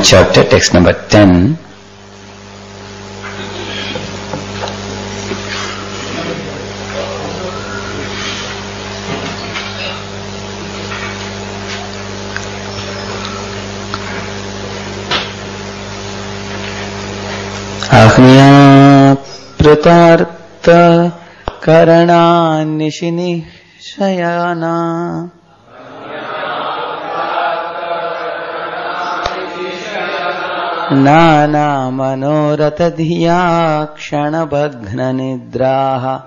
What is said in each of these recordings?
11th chapter, text number 10. Prtartha karana nishini shayana nana manoratha dhiya kshana bhagna nidraha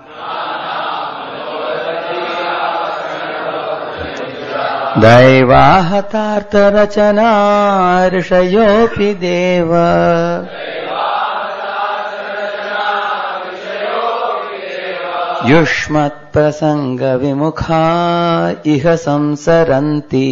daivahatartha rachana rishayopi deva युष्मत् प्रसंग विमुखा इह संसरन्ति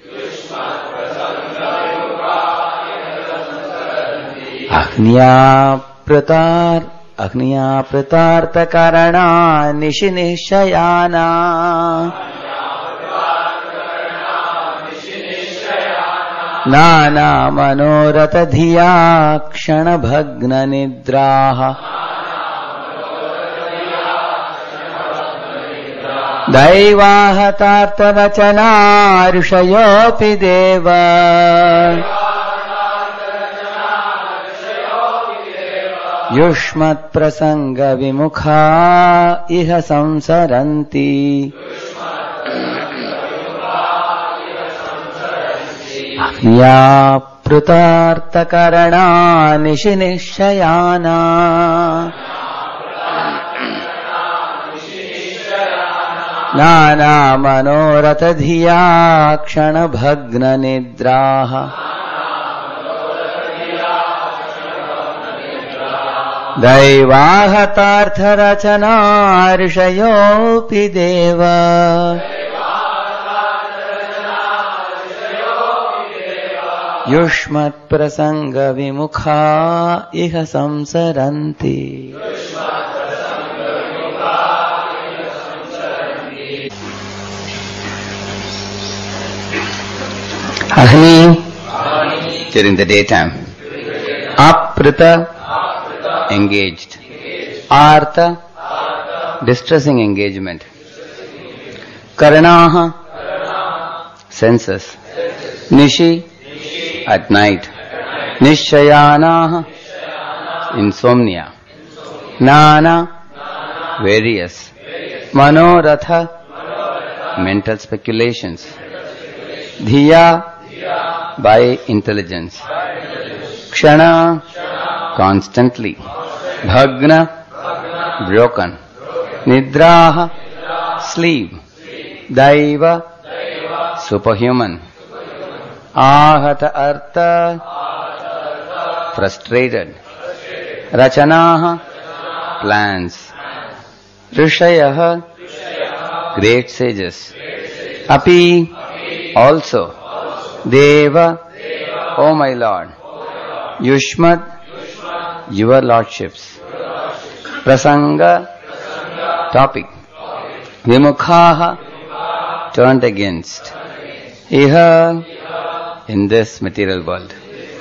अग्न्या प्रतार्थ कारणा निशि निश्चयाना नाना मनोरथ धिया क्षण भग्न निद्राः दैवाहतार्थ रचना ऋषयोऽपि देव युष्मत् प्रसंग विमुखा इह संसरन्ति अग्न्या प्लुतार्थ कारणा निशि निश्चयाना नाना मनोरथ धिया क्षण भग्न निद्राः दैवाहतार्थ रचना ऋषयोऽपि देव युष्मत् प्रसंग विमुखा इह संसरन्ति Agni during the daytime, Aprita engaged, Artha distressing engagement, Karanaha senses, Nishi at night, Nishayanaha insomnia, Nana various, Manoratha mental speculations, Dhiya by intelligence, Kshana constantly, Bhagna broken, Nidraha sleep, Daiva superhuman, Ahata artha frustrated, Rachanaha plans, Rishayaha great sages, Api also, Deva, O my Lord, Yushmat, your lordships, Prasanga, topic, Vimukhaha, turned against, Iha, in this material world,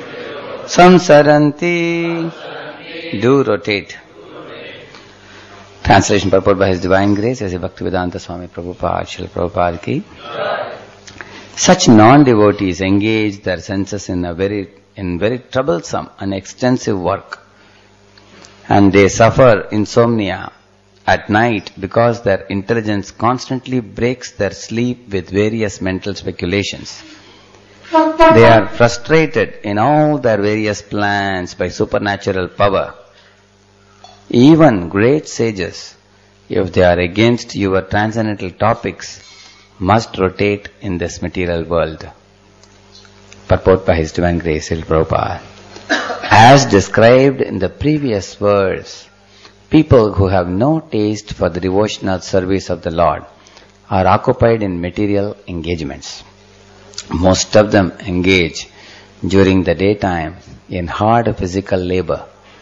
Samsaranti, do rotate. Translation purport by His Divine Grace as Bhaktivedanta Swami Prabhupada, Srila Prabhupada ki. Such non-devotees engage their senses in very troublesome and extensive work, and they suffer insomnia at night because their intelligence constantly breaks their sleep with various mental speculations. They are frustrated in all their various plans by supernatural power. Even great sages, if they are against your transcendental topics, must rotate in this material world. Purport by His Divine Grace, Srila Prabhupada. As described in the previous verse, people who have no taste for the devotional service of the Lord are occupied in material engagements. Most of them engage during the daytime in hard physical labor.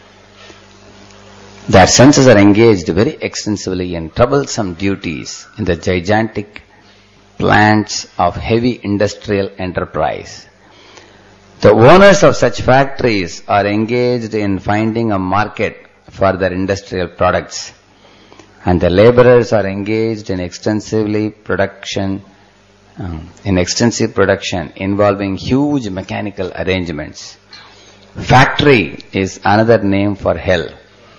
Their senses are engaged very extensively in troublesome duties in the gigantic plants of heavy industrial enterprise. The owners of such factories are engaged in finding a market for their industrial products, and the laborers are engaged in extensive production involving huge mechanical arrangements. Factory is another name for hell.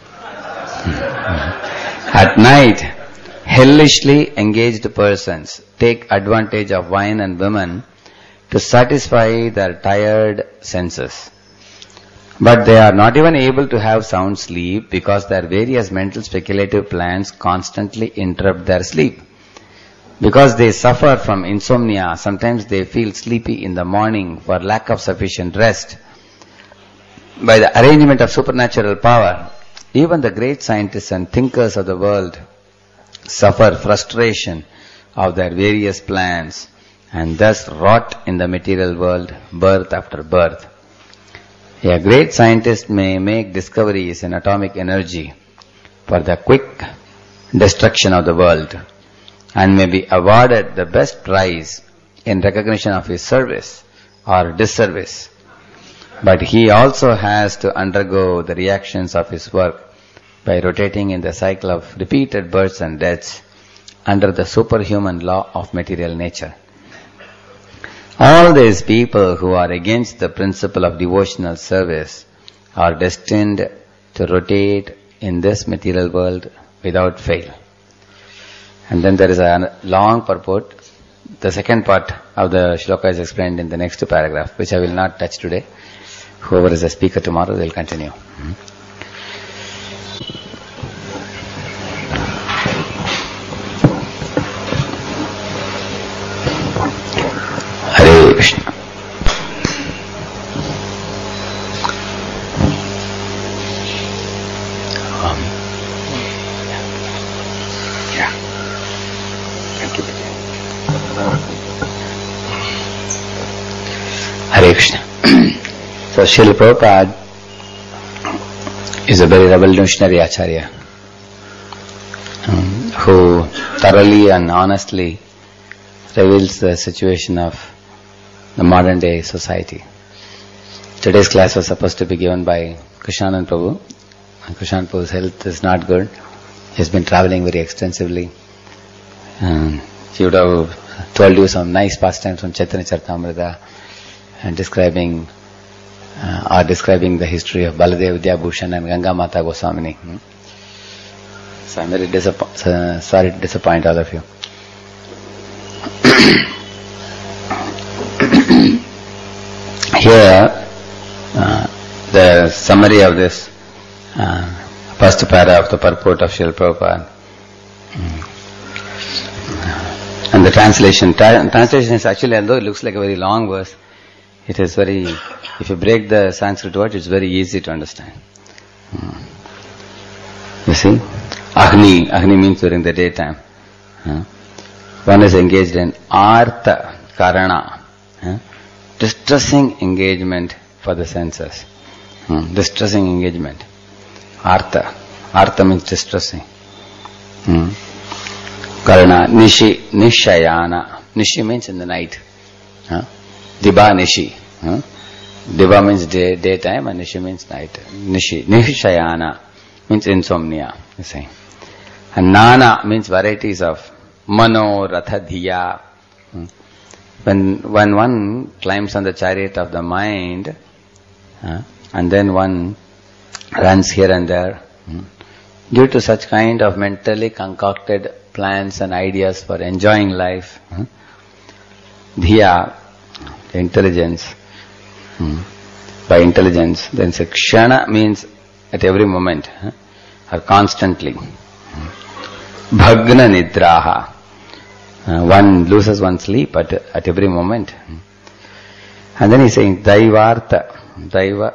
At night, hellishly engaged persons take advantage of wine and women to satisfy their tired senses. But they are not even able to have sound sleep because their various mental speculative plans constantly interrupt their sleep. Because they suffer from insomnia, sometimes they feel sleepy in the morning for lack of sufficient rest. By the arrangement of supernatural power, even the great scientists and thinkers of the world suffer frustration of their various plans and thus rot in the material world birth after birth. A great scientist may make discoveries in atomic energy for the quick destruction of the world and may be awarded the best prize in recognition of his service or disservice. But he also has to undergo the reactions of his work by rotating in the cycle of repeated births and deaths under the superhuman law of material nature. All these people who are against the principle of devotional service are destined to rotate in this material world without fail. And then there is a long purport. The second part of the shloka is explained in the next paragraph, which I will not touch today. Whoever is a speaker tomorrow, they will continue. Hare Krishna. Hare Krishna. So Srila Prabhupada is a very revolutionary Acharya who thoroughly and honestly reveals the situation of the modern day society. Today's class was supposed to be given by Krishnanand Prabhu. Krishnanand Prabhu's health is not good. He's been traveling very extensively. He would have told you some nice pastimes from Chaitanya Charitamrita and describing the history of Baladev Vidyabhushan and Ganga Mata Goswamini. So I'm very sorry to disappoint all of you. Here, the summary of this first para of the purport of Srila Prabhupada. And the translation is actually, although it looks like a very long verse, it is very, if you break the Sanskrit word, it's very easy to understand. You see? Agni means during the daytime. One is engaged in artha, karana, distressing engagement for the senses. Distressing engagement. Artha means distressing. Karana, nishayana. Nishi means in the night. Diba nishi. Diba means daytime and nishi means night. Nishayana means insomnia, you see. And nana means varieties of mano, ratha, dhiya. When one climbs on the chariot of the mind, and then one runs here and there, due to such kind of mentally concocted plans and ideas for enjoying life, dhiya, the intelligence, by intelligence, then kshana means at every moment, or constantly. Bhagna nidraha. One loses one's sleep at every moment. And then he's saying daivartha, daiva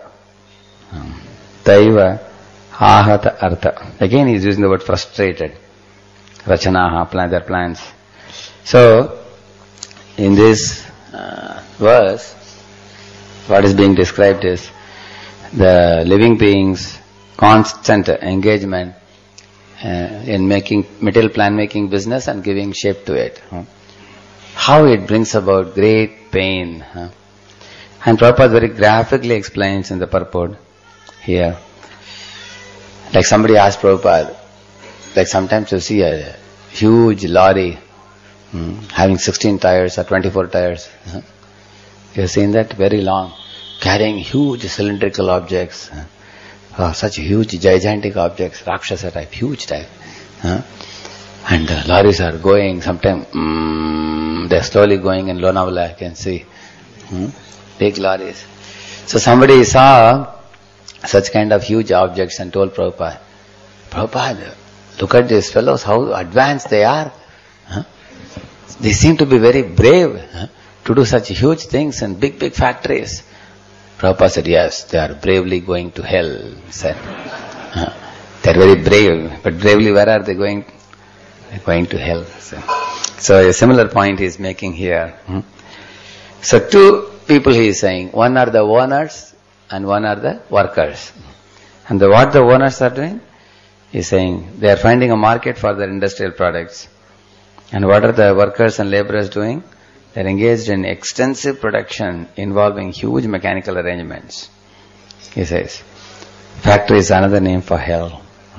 ahata artha. Again he's using the word frustrated. Rachanaha, plan their plans. So, in this verse, what is being described is the living beings' constant engagement in making material plan making business and giving shape to it. How it brings about great pain And Prabhupada very graphically explains in the purport here. Like somebody asked Prabhupada, like sometimes you see a huge lorry having 16 tires or 24 tires. You have seen that? Very long. Carrying huge cylindrical objects. Such huge gigantic objects, Rakshasa type, huge type. And the lorries are going, sometimes they're slowly going in Lonavala, I can see. Big lorries. So somebody saw such kind of huge objects and told Prabhupada, Prabhupada, look at these fellows, how advanced they are. They seem to be very brave to do such huge things in big, big factories. Prabhupada said, yes, they are bravely going to hell, he said. They are very brave, but bravely where are they going? They are going to hell. So a similar point he is making here. So two people he is saying, one are the owners and one are the workers. And what the owners are doing? He is saying, they are finding a market for their industrial products. And what are the workers and laborers doing? They are engaged in extensive production involving huge mechanical arrangements. He says, factory is another name for hell.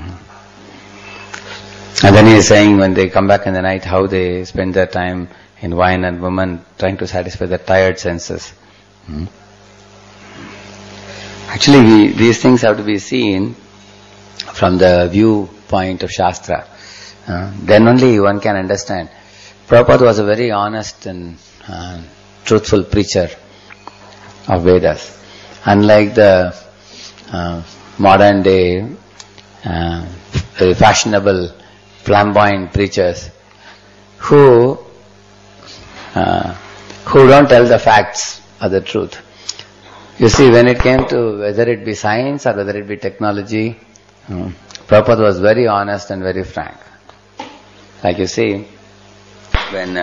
And then he is saying when they come back in the night, how they spend their time in wine and women, trying to satisfy their tired senses. Actually, these things have to be seen from the viewpoint of Shastra. Then only one can understand. Prabhupada was a very honest and truthful preacher of Vedas. Unlike the modern day very fashionable, flamboyant preachers who don't tell the facts or the truth. You see, when it came to whether it be science or whether it be technology, Prabhupada was very honest and very frank. Like you see, when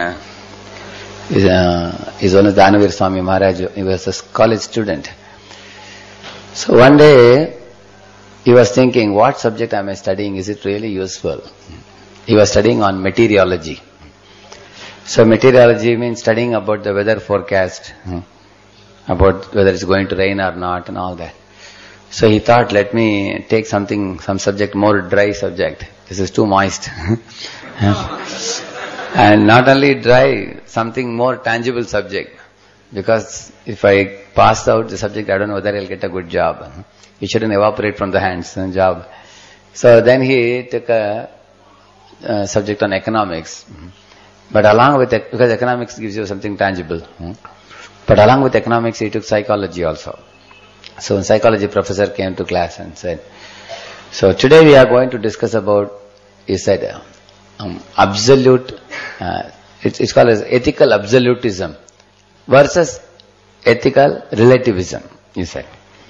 his owner Danavir Swami Maharaj, he was a college student. So one day, he was thinking, what subject am I studying? Is it really useful? He was studying on meteorology. So meteorology means studying about the weather forecast, about whether it's going to rain or not and all that. So he thought, let me take some subject, more dry subject. This is too moist. And not only dry, something more tangible subject. Because if I pass out the subject, I don't know whether I'll get a good job. It shouldn't evaporate from the hands, the job. So then he took a subject on economics. But along with it, because economics gives you something tangible. But along with economics, he took psychology also. So a psychology professor came to class and said, so today we are going to discuss about, he said, absolute, it's called as ethical absolutism versus ethical relativism, he said.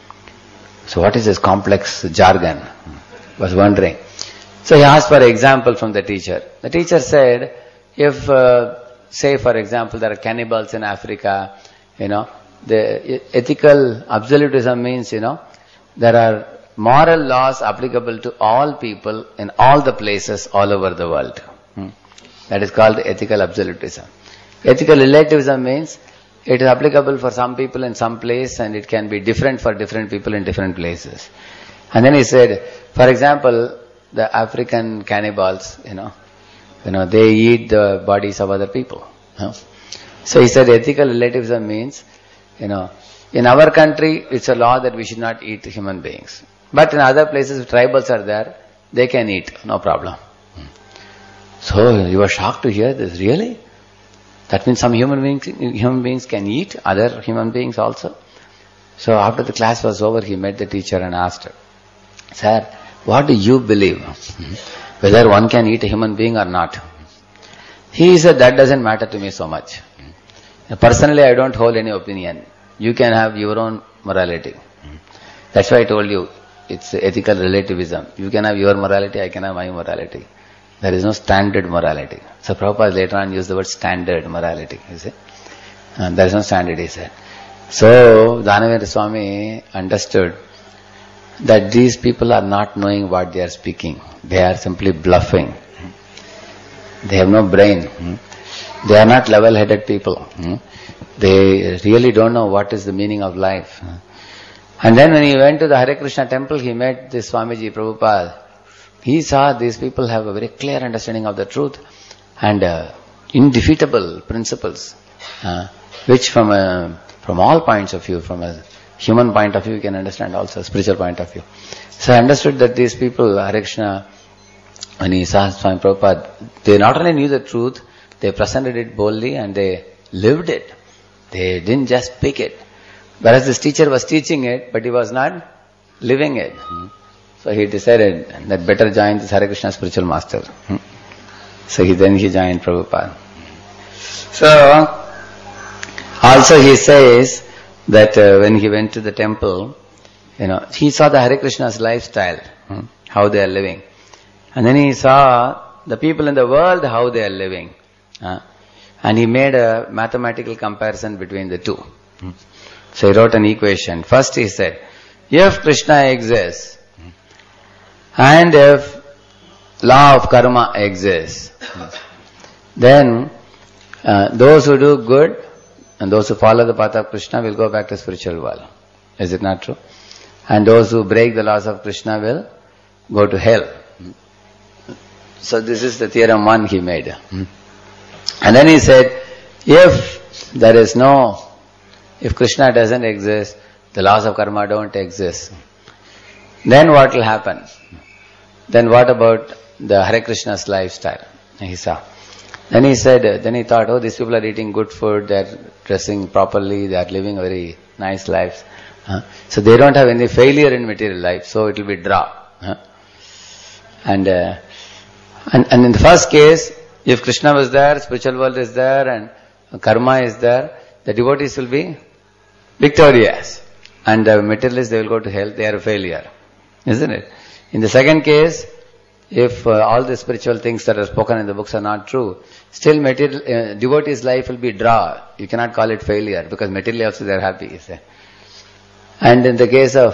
So what is this complex jargon? Was wondering. So he asked for an example from the teacher. The teacher said, if, say for example, there are cannibals in Africa, the ethical absolutism means, there are moral laws applicable to all people in all the places all over the world. That is called ethical absolutism. Ethical relativism means it is applicable for some people in some place and it can be different for different people in different places. And then he said, for example, the African cannibals, they eat the bodies of other people. So he said ethical relativism means, in our country it's a law that we should not eat human beings. But in other places, if tribals are there, they can eat, no problem. So you were shocked to hear this, really? That means some human beings can eat other human beings also? So after the class was over, he met the teacher and asked her, Sir, what do you believe? Whether one can eat a human being or not? He said, that doesn't matter to me so much. Personally, I don't hold any opinion. You can have your own morality. That's why I told you, it's ethical relativism. You can have your morality, I can have my morality. There is no standard morality. So Prabhupada later on used the word standard morality, you see. And there is no standard, he said. So Danavir Swami understood that these people are not knowing what they are speaking. They are simply bluffing. They have no brain. They are not level-headed people. They really don't know what is the meaning of life. And then when he went to the Hare Krishna temple, he met this Swamiji Prabhupada. He saw these people have a very clear understanding of the truth and indefeatable principles, which from all points of view, from a human point of view, you can understand also, spiritual point of view. So I understood that these people, Hare Krishna, when he saw Swami Prabhupada, they not only knew the truth, they presented it boldly and they lived it. They didn't just speak it. Whereas this teacher was teaching it, but he was not living it. So he decided that better join this Hare Krishna spiritual master. So he joined Prabhupada. So also he says that when he went to the temple, he saw the Hare Krishna's lifestyle, how they are living. And then he saw the people in the world, how they are living. And he made a mathematical comparison between the two. So he wrote an equation. First he said, if Krishna exists, and if law of karma exists, then those who do good and those who follow the path of Krishna will go back to spiritual world. Is it not true? And those who break the laws of Krishna will go to hell. So this is the theorem 1 he made. And then he said, if Krishna doesn't exist, the laws of karma don't exist, then what will happen? Then what about the Hare Krishna's lifestyle? He saw. Then he thought, these people are eating good food, they are dressing properly, they are living very nice lives. So they don't have any failure in material life, so it will be draw. And in the first case, if Krishna was there, spiritual world is there, and karma is there, the devotees will be victorious. And the materialists, they will go to hell, they are a failure. Isn't it? In the second case, if all the spiritual things that are spoken in the books are not true, still devotee's life will be draw. You cannot call it failure, because materially also they are happy. You say. And in the case of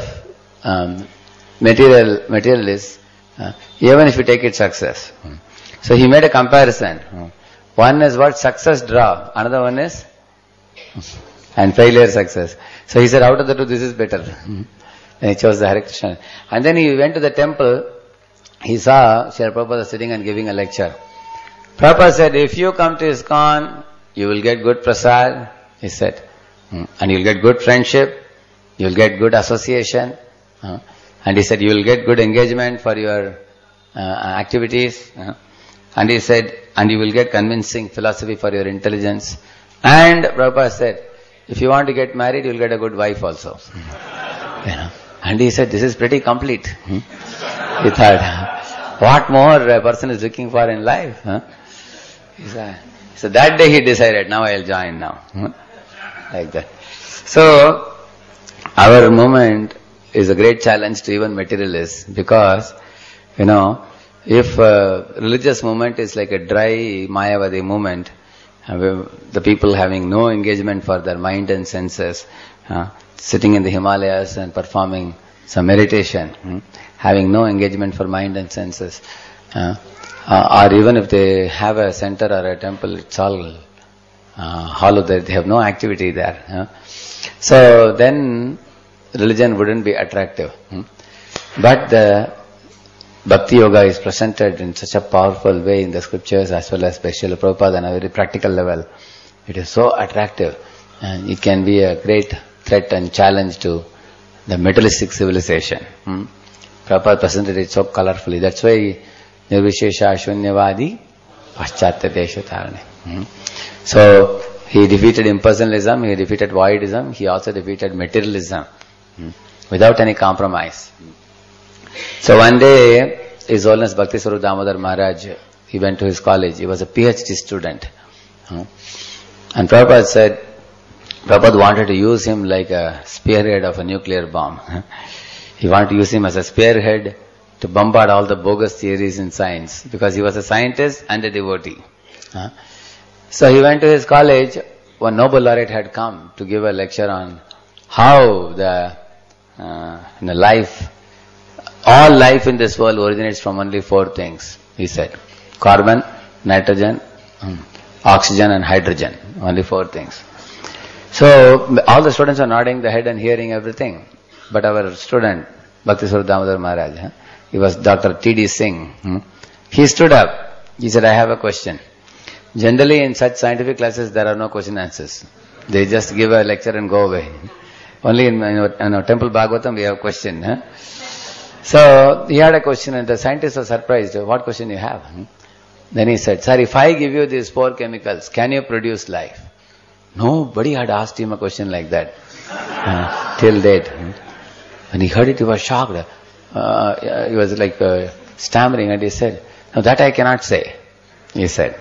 materialists, even if you take it success. So he made a comparison. One is what? Success draw. Another one is and failure success. So he said, out of the two, this is better. And he chose the Hare Krishna. And then he went to the temple. He saw Srila Prabhupada sitting and giving a lecture. Prabhupada said, if you come to ISKCON, you will get good prasad, he said. And you will get good friendship, you will get good association. And he said, you will get good engagement for your activities. And he said, and you will get convincing philosophy for your intelligence. And Prabhupada said, if you want to get married, you will get a good wife also. And he said, this is pretty complete. He thought, what more a person is looking for in life? So that day he decided, now I'll join now. Like that. So, our movement is a great challenge to even materialists, because, if religious movement is like a dry Mayavadi movement, the people having no engagement for their mind and senses, sitting in the Himalayas and performing some meditation, having no engagement for mind and senses, or even if they have a center or a temple, it's all hollow there, they have no activity there. So then religion wouldn't be attractive. But the Bhakti Yoga is presented in such a powerful way in the scriptures as well as by Srila Prabhupada on a very practical level. It is so attractive, and it can be a great threat and challenge to the materialistic civilization. Prabhupada presented it so colorfully. That's why Nirvishesha Shunyavadi Paschatya Desha Tarane. So he defeated impersonalism, he defeated voidism, he also defeated materialism without any compromise. So one day, His Holiness Bhakti Swarup Damodar Maharaj, he went to his college. He was a PhD student. And Prabhupada wanted to use him like a spearhead of a nuclear bomb. He wanted to use him as a spearhead to bombard all the bogus theories in science, because he was a scientist and a devotee. So he went to his college. One Nobel laureate had come to give a lecture on how all life in this world originates from only 4 things, he said. Carbon, nitrogen, oxygen and hydrogen. Only 4 things. So all the students are nodding the head and hearing everything. But our student, Bhaktiswarup Damodar Maharaj, he was Dr. T.D. Singh. He stood up. He said, I have a question. Generally in such scientific classes there are no question answers. They just give a lecture and go away. Only in Temple Bhagavatam we have a question. So he had a question and the scientists were surprised. What question you have? Then he said, sir, if I give you these 4 chemicals, can you produce life? Nobody had asked him a question like that till date. When he heard it, he was shocked. He was like stammering and he said, no, that I cannot say, he said.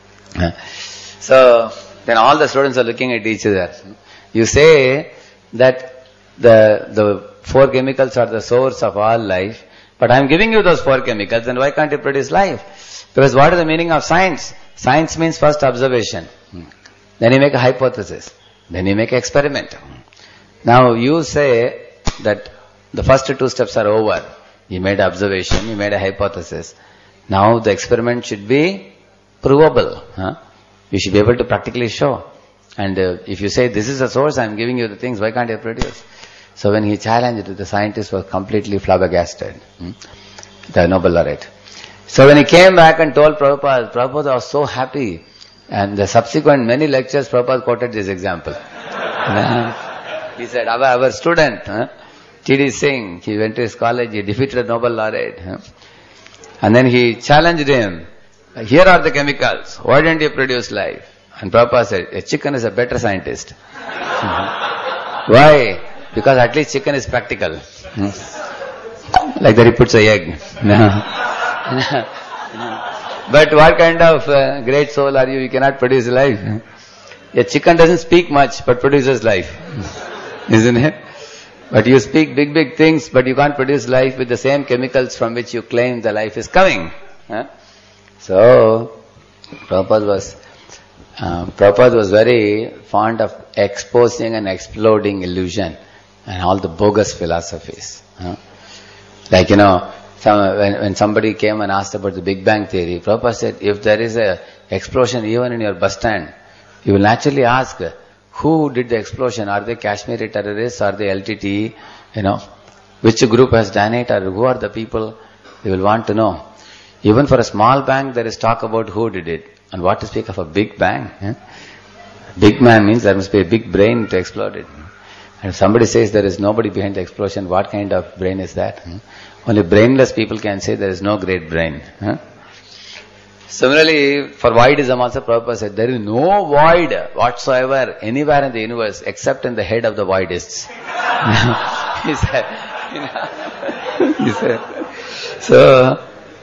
So then all the students are looking at each other. You say that the 4 chemicals are the source of all life, but I am giving you those 4 chemicals, then why can't you produce life? Because what is the meaning of science? Science means first observation. Then you make a hypothesis. Then you make an experiment. Now you say that the first 2 steps are over. You made observation, you made a hypothesis. Now the experiment should be provable. You should be able to practically show. And if you say, this is the source, I am giving you the things, why can't you produce? So when he challenged it, the scientist was completely flabbergasted. The Nobel laureate. So when he came back and told Prabhupada, Prabhupada was so happy. And the subsequent many lectures, Prabhupada quoted this example. He said, our student, T.D. Singh, he went to his college, he defeated a Nobel laureate. And then he challenged him, here are the chemicals, why didn't you produce life? And Prabhupada said, a chicken is a better scientist. Why? Because at least chicken is practical. Like that he puts an egg. But what kind of great soul are you? You cannot produce life. A chicken doesn't speak much, but produces life. Isn't it? But you speak big things, but you can't produce life with the same chemicals from which you claim the life is coming. So, Prabhupada was very fond of exposing and exploding illusion and all the bogus philosophies. Like, when somebody came and asked about the Big Bang theory, Prabhupada said, if there is a explosion even in your bus stand, you will naturally ask, who did the explosion? Are they Kashmiri terrorists? Are they LTTE? Which group has done it? Or who are the people? You will want to know. Even for a small bang, there is talk about who did it. And what to speak of a big bang? Big bang means there must be a big brain to explode it. And if somebody says there is nobody behind the explosion, what kind of brain is that? Only brainless people can say there is no great brain. Similarly, for voidism also, Prabhupada said, there is no void whatsoever anywhere in the universe except in the head of the voidists. He said, so,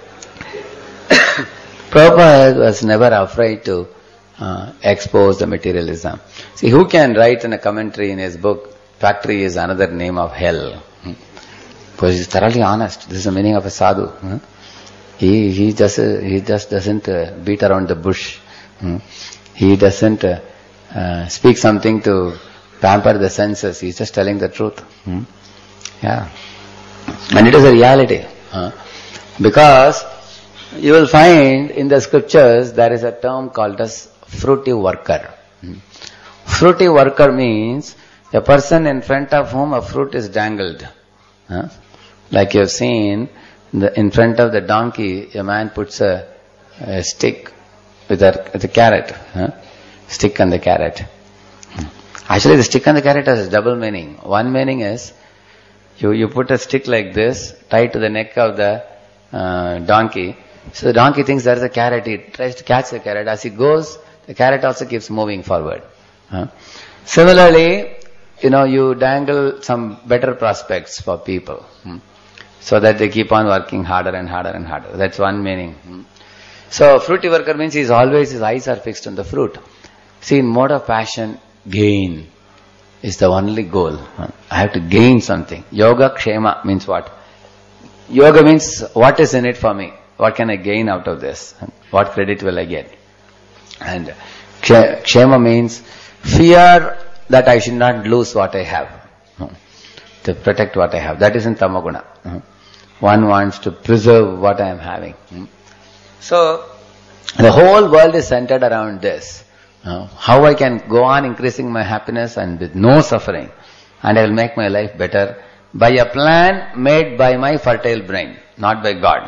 Prabhupada was never afraid to expose the materialism. See, who can write in a commentary in his book, factory is another name of hell? Because he's thoroughly honest. This is the meaning of a sadhu. He just doesn't beat around the bush. He doesn't speak something to pamper the senses. He's just telling the truth. Yeah. And it is a reality. Because you will find in the scriptures there is a term called as fruitive worker. Fruitive worker means a person in front of whom a fruit is dangled. Like you have seen, in front of the donkey, a man puts a stick with a carrot. Stick and the carrot. Actually, the stick and the carrot has a double meaning. One meaning is, you put a stick like this, tied to the neck of the donkey. So the donkey thinks there is a carrot. He tries to catch the carrot. As he goes, the carrot also keeps moving forward. Similarly, you dangle some better prospects for people. So that they keep on working harder and harder and harder. That's one meaning. So, fruitive worker means his eyes are fixed on the fruit. See, in mode of passion, gain is the only goal. I have to gain something. Yoga Kshema means what? Yoga means what is in it for me? What can I gain out of this? What credit will I get? And Kshema means fear that I should not lose what I have. To protect what I have. That is in Tamaguna. One wants to preserve what I am having. So, the whole world is centered around this. How I can go on increasing my happiness and with no suffering, and I will make my life better by a plan made by my fertile brain, not by God.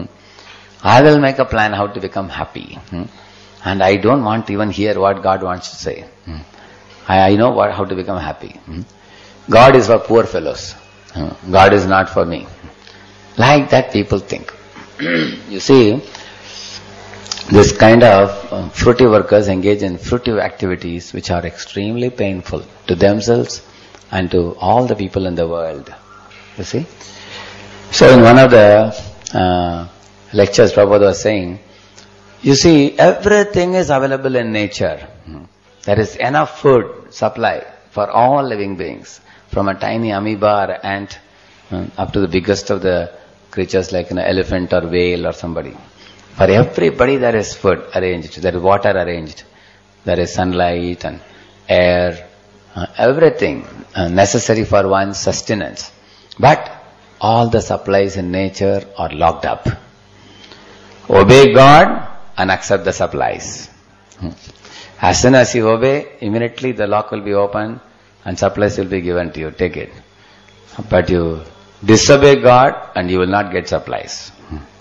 I will make a plan how to become happy. And I don't want to even hear what God wants to say. I know how to become happy. God is for poor fellows. God is not for me. Like that people think. You see, this kind of fruitive workers engage in fruitive activities which are extremely painful to themselves and to all the people in the world. You see? So in one of the lectures, Prabhupada was saying, you see, everything is available in nature. There is enough food supply for all living beings, from a tiny amoeba or ant up to the biggest of the creatures like an elephant or whale or somebody. For everybody there is food arranged, there is water arranged, there is sunlight and air, everything necessary for one's sustenance. But all the supplies in nature are locked up. Obey God and accept the supplies. As soon as you obey, immediately the lock will be opened and supplies will be given to you. Take it. But you disobey God and you will not get supplies.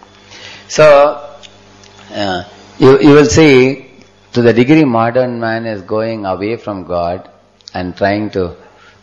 So, you will see, to the degree modern man is going away from God and trying to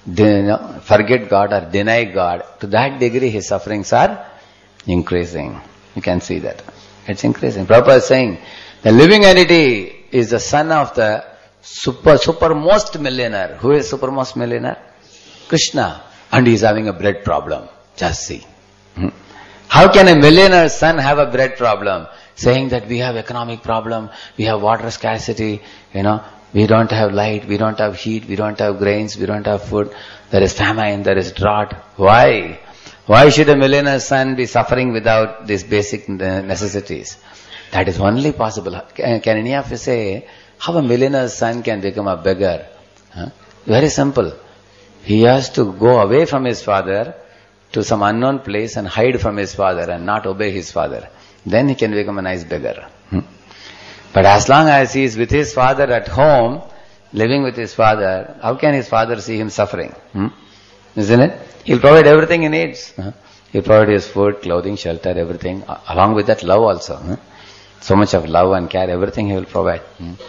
forget God or deny God, to that degree his sufferings are increasing. You can see that. It's increasing. Prabhupada is saying, the living entity is the son of the supermost millionaire. Who is supermost millionaire? Krishna. And he is having a bread problem. Just see. How can a millionaire's son have a bread problem? Saying that we have economic problem, we have water scarcity, we don't have light, we don't have heat, we don't have grains, we don't have food, there is famine, there is drought. Why? Why should a millionaire's son be suffering without these basic necessities? That is only possible. Can any of you say how a millionaire's son can become a beggar? Very simple. He has to go away from his father to some unknown place and hide from his father and not obey his father. Then he can become a nice beggar. But as long as he is with his father at home, living with his father, how can his father see him suffering? Isn't it? He'll provide everything he needs. He'll provide his food, clothing, shelter, everything. Along with that, love also. So much of love and care, everything he will provide.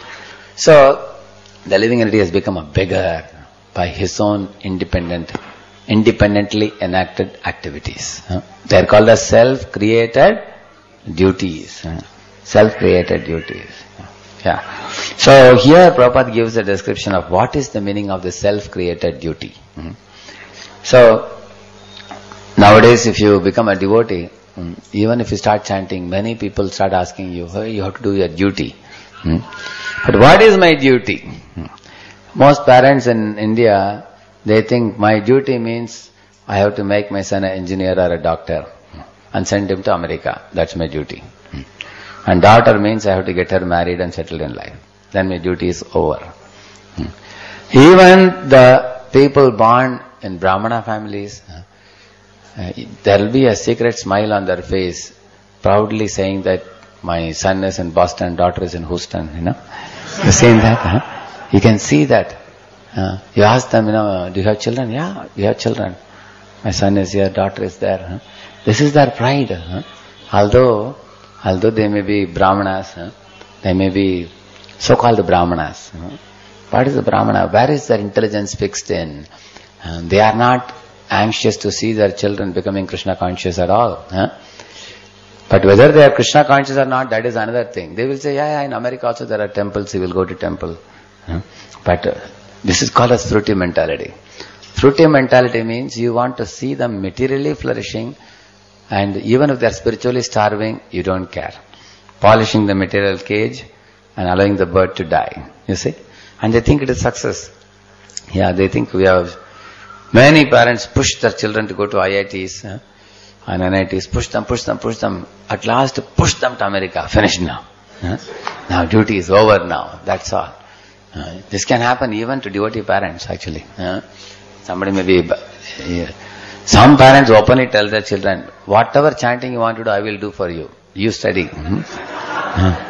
So, the living entity has become a beggar by his own independently enacted activities. They are called as self-created duties. Self-created duties. Yeah. So here Prabhupada gives a description of what is the meaning of the self-created duty. So nowadays if you become a devotee, even if you start chanting, many people start asking you, hey, you have to do your duty. But what is my duty? Most parents in India, they think my duty means I have to make my son an engineer or a doctor and send him to America. That's my duty. And daughter means I have to get her married and settled in life. Then my duty is over. Even the people born in Brahmana families, there will be a secret smile on their face, proudly saying that my son is in Boston, daughter is in Houston, You've seen that? You can see that. You ask them, do you have children? Yeah, we have children. My son is here, daughter is there. This is their pride. Although they may be Brahmanas, they may be so-called Brahmanas. What is the Brahmana? Where is their intelligence fixed in? They are not anxious to see their children becoming Krishna conscious at all. But whether they are Krishna conscious or not, that is another thing. They will say, yeah, in America also there are temples, he will go to temple. But this is called as fruitive mentality. Fruitive mentality means you want to see them materially flourishing, and even if they are spiritually starving, you don't care. Polishing the material cage and allowing the bird to die. You see? And they think it is success. Yeah, they think we have... Many parents push their children to go to IITs and NITs. Push them. At last, push them to America. Finished now. Now duty is over now. That's all. This can happen even to devotee parents, actually. Somebody may be... Some parents openly tell their children, whatever chanting you want to do, I will do for you. You study.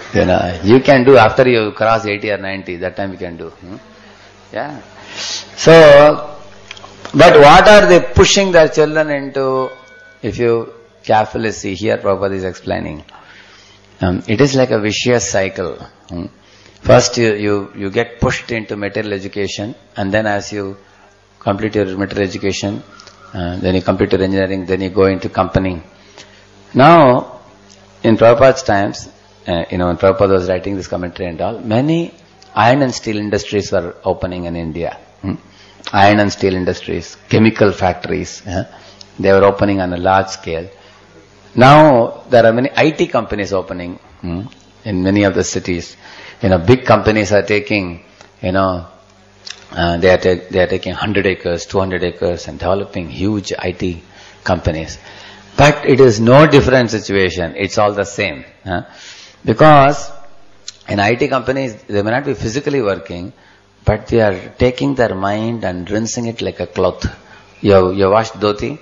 You can do after you cross 80 or 90, that time you can do. Yeah. So, but what are they pushing their children into? If you carefully see here, Prabhupada is explaining. It is like a vicious cycle. First you get pushed into material education, and then as you complete your material education, then you complete your engineering, then you go into company. Now, in Prabhupada's times, when Prabhupada was writing this commentary and all, many iron and steel industries were opening in India. Iron and steel industries, chemical factories, they were opening on a large scale. Now, there are many IT companies opening in many of the cities. Big companies are taking, they are taking 100 acres, 200 acres and developing huge IT companies. But it is no different situation. It's all the same. Because in IT companies, they may not be physically working, but they are taking their mind and rinsing it like a cloth. You wash dhoti,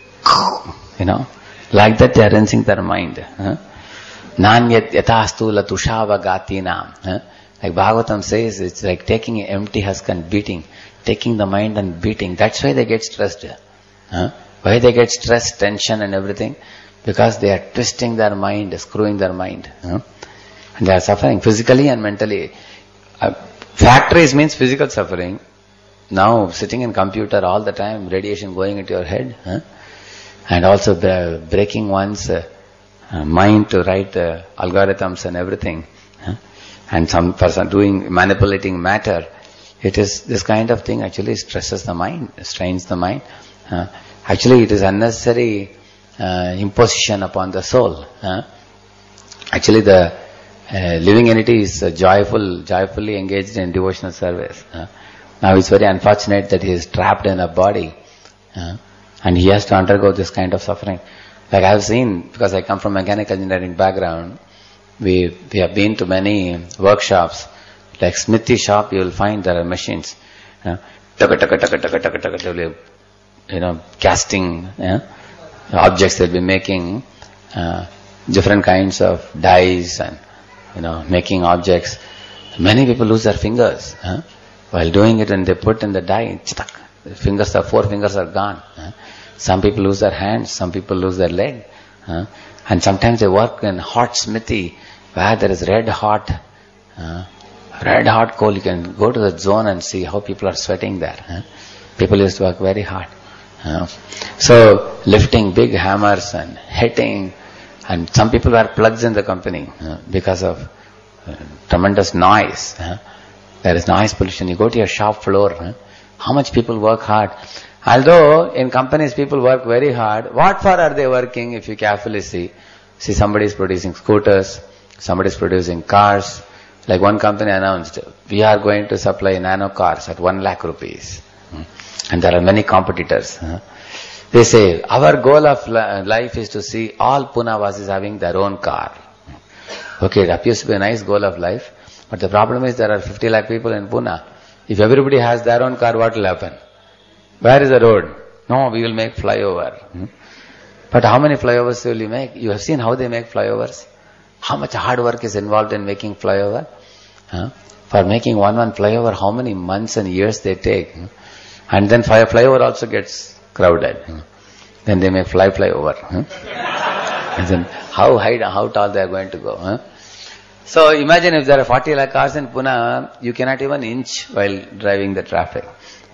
like that they are rinsing their mind. Nanyat yatastu latushava gatinam. Like Bhagavatam says, it's like taking an empty husk and beating, taking the mind and beating. That's why they get stressed. Why they get stress, tension and everything? Because they are twisting their mind, screwing their mind. And they are suffering physically and mentally. Factories means physical suffering. Now sitting in computer all the time, radiation going into your head. And also breaking one's mind to write algorithms and everything. And some person manipulating matter. It is this kind of thing actually stresses the mind, strains the mind. Actually, it is unnecessary imposition upon the soul. Actually, the living entity is joyfully engaged in devotional service. Now, it's very unfortunate that he is trapped in a body, and he has to undergo this kind of suffering. Like I have seen, because I come from mechanical engineering background, we have been to many workshops. Like Smithy shop, you will find there are machines. Casting objects they'll be making, different kinds of dyes and, making objects. Many people lose their fingers while doing it, and they put in the dye, the 4 fingers are gone. Some people lose their hands, some people lose their leg. And sometimes they work in hot smithy where there is red hot coal. You can go to the zone and see how people are sweating there. People used to work very hard. So lifting big hammers and hitting, and some people wear plugs in the company because of tremendous noise. There is noise pollution. You go to your shop floor, how much people work hard. Although in companies people work very hard, what for are they working? If you carefully see somebody is producing scooters, somebody is producing cars. Like one company announced, we are going to supply nano cars at 1 lakh rupees. And there are many competitors. They say, our goal of life is to see all Punavasis having their own car. Okay, it appears to be a nice goal of life, but the problem is there are 50 lakh people in Pune. If everybody has their own car, what will happen? Where is the road? No, we will make flyover. But how many flyovers will you make? You have seen how they make flyovers? How much hard work is involved in making flyover? For making one flyover, how many months and years they take? And then flyover also gets crowded. Then they make flyover. And then how tall they are going to go? So imagine if there are 40 lakh cars in Pune, you cannot even inch while driving the traffic.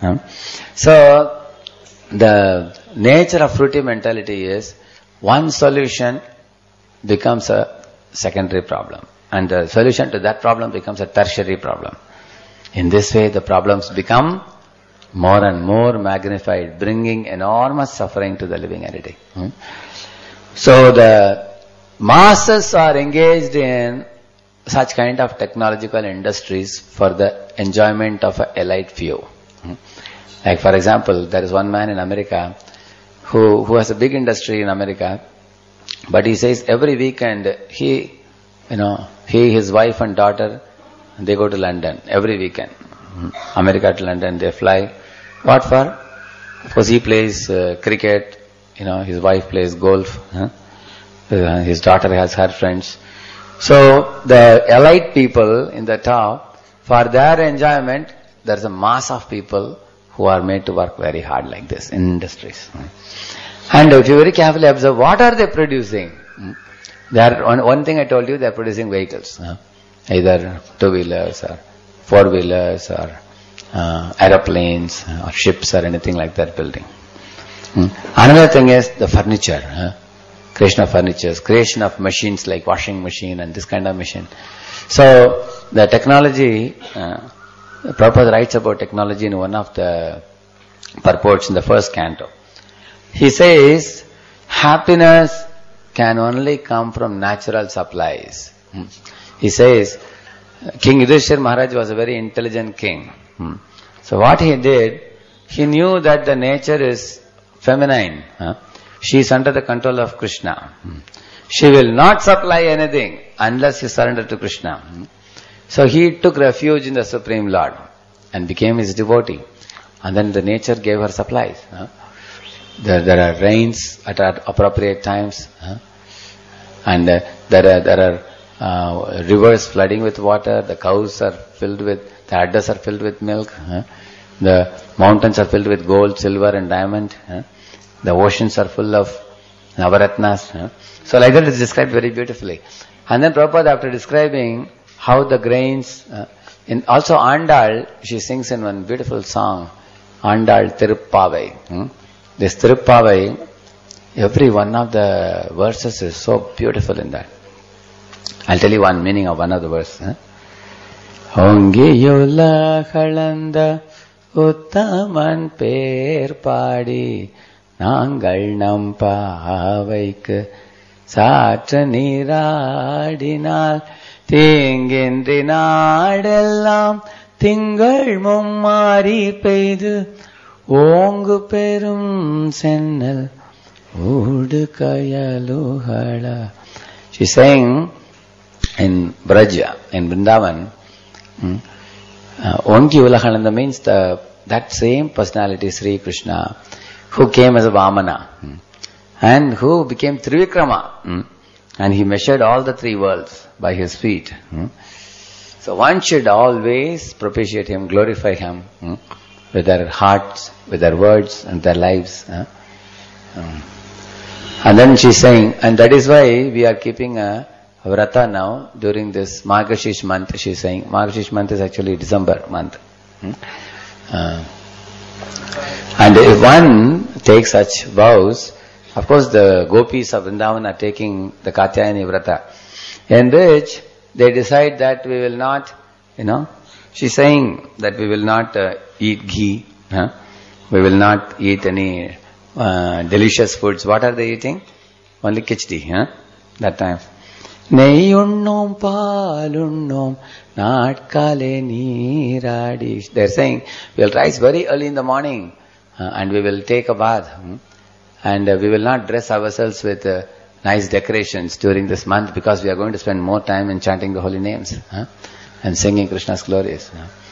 So the nature of fruity mentality is one solution becomes a secondary problem, and the solution to that problem becomes a tertiary problem. In this way, the problems become more and more magnified, bringing enormous suffering to the living entity. So the masses are engaged in such kind of technological industries for the enjoyment of an elite few. Like for example, there is one man in America who has a big industry in America, but he says every weekend he, his wife and daughter, they go to London every weekend. America to London, they fly. What for? Of course, he plays cricket, his wife plays golf, his daughter has her friends. So the elite people in the top, for their enjoyment, there's a mass of people who are made to work very hard like this in industries. And if you very carefully observe, what are they producing? They are, one thing I told you, they are producing vehicles. Either two-wheelers or four-wheelers or aeroplanes or ships or anything like that building. Another thing is the furniture. Creation of furnitures, creation of machines like washing machine and this kind of machine. So the technology, Prabhupada writes about technology in one of the purports in the first canto. He says, happiness can only come from natural supplies. He says, King Yudhishthira Maharaj was a very intelligent king. So what he did, he knew that the nature is feminine. She is under the control of Krishna. She will not supply anything unless you surrender to Krishna. So he took refuge in the Supreme Lord and became his devotee. And then the nature gave her supplies. There are rains at appropriate times. And there are rivers flooding with water. The cows are filled with, the udders are filled with milk. The mountains are filled with gold, silver and diamond. The oceans are full of navaratnas. So like that is described very beautifully. And then Prabhupada, after describing how the grains, also Andal, she sings in one beautiful song, Andal Tiruppavai. This Tiruppavai, every one of the verses is so beautiful in that. I'll tell you one meaning of one of the verses. Hongiyula Kalanda Uttaman Per Padi நாங்கள் நம் பாவைக்கு சாற்ற நீராடினால் தீங்கின்றி நாடெல்லாம் திங்கள் மும்மாரி பெய்து ஓங்கு பெரும் சென்னல் ஊடு கயலுகள. She's saying in Braja, in Vrindavan, Onki Ulahalanda means that same personality, Sri Krishna, who came as a Vamana and who became Trivikrama, and he measured all the three worlds by his feet. So one should always propitiate him, glorify him with their hearts, with their words and their lives. And then she's saying, and that is why we are keeping a Vrata now during this Margashish month. She's saying Margashish month is actually December month. And if one takes such vows, of course the gopis of Vrindavan are taking the Katyayani Vrata, in which they decide that we will not, she's saying that we will not eat ghee, we will not eat any delicious foods. What are they eating? Only khichdi, that time. Neyunnum palunnum natkale neeradi. They're saying, we'll rise very early in the morning and we will take a bath and we will not dress ourselves with nice decorations during this month because we are going to spend more time in chanting the holy names and singing Krishna's glories.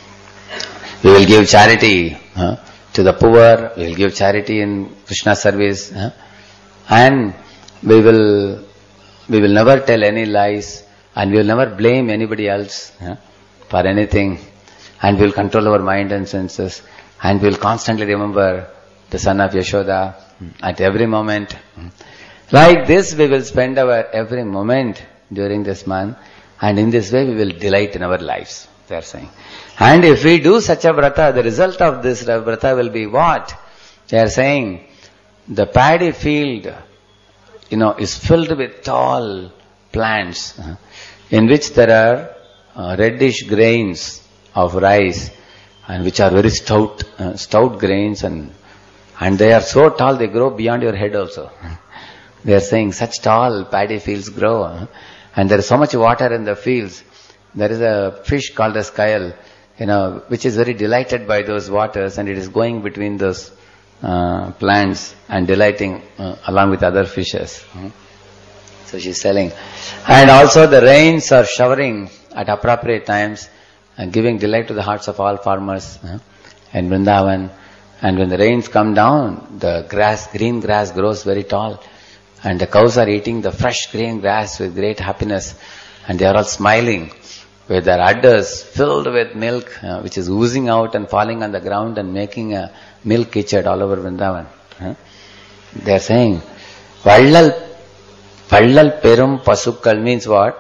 We will give charity to the poor, we will give charity in Krishna's service, and we will never tell any lies, and we will never blame anybody else for anything, and we will control our mind and senses, and we will constantly remember the son of Yashoda at every moment. Like this we will spend our every moment during this month, and in this way we will delight in our lives, they are saying. And if we do such a vrata, the result of this vrata will be what? They are saying, the paddy field, is filled with tall plants in which there are reddish grains of rice, and which are very stout grains, and they are so tall they grow beyond your head also. They are saying such tall paddy fields grow, and there is so much water in the fields. There is a fish called a skyle, which is very delighted by those waters, and it is going between those plants and delighting along with other fishes. So she's telling. And also the rains are showering at appropriate times and giving delight to the hearts of all farmers in Vrindavan. And when the rains come down, the green grass grows very tall, and the cows are eating the fresh green grass with great happiness. and they are all smiling with their udders filled with milk, which is oozing out and falling on the ground and making a milk kitchen all over Vrindavan. They are saying, Vallal Perum Pasukal means what?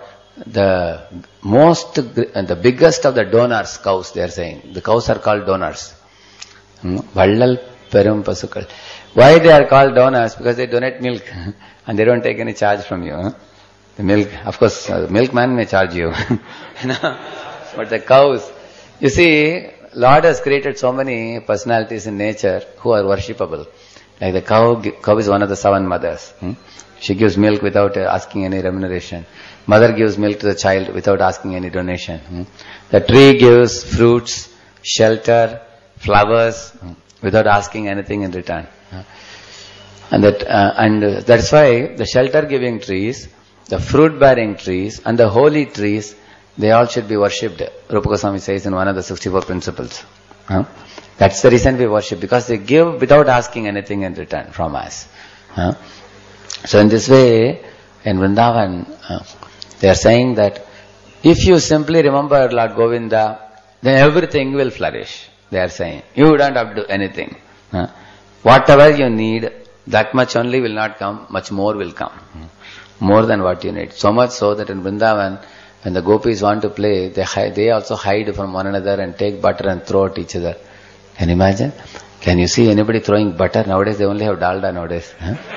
The biggest of the donors, cows, they are saying. The cows are called donors. Vallal Perum Pasukal. Why they are called donors? Because they donate milk and they don't take any charge from you. The milk, of course, the milkman may charge you. But the cows, you see, Lord has created so many personalities in nature who are worshipable. Like the cow is one of the 7 mothers. She gives milk without asking any remuneration. Mother gives milk to the child without asking any donation. The tree gives fruits, shelter, flowers without asking anything in return. And that's why the shelter-giving trees, the fruit-bearing trees, and the holy trees, they all should be worshipped. Rupa Goswami says in one of the 64 principles. That's the reason we worship, because they give without asking anything in return from us. So in this way, in Vrindavan, they are saying that if you simply remember Lord Govinda, then everything will flourish. They are saying, you don't have to do anything. Whatever you need, that much only will not come, much more will come. More than what you need. So much so that in Vrindavan, when the gopis want to play, they also hide from one another and take butter and throw at each other. Can you imagine? Can you see anybody throwing butter? Nowadays they only have dalda nowadays.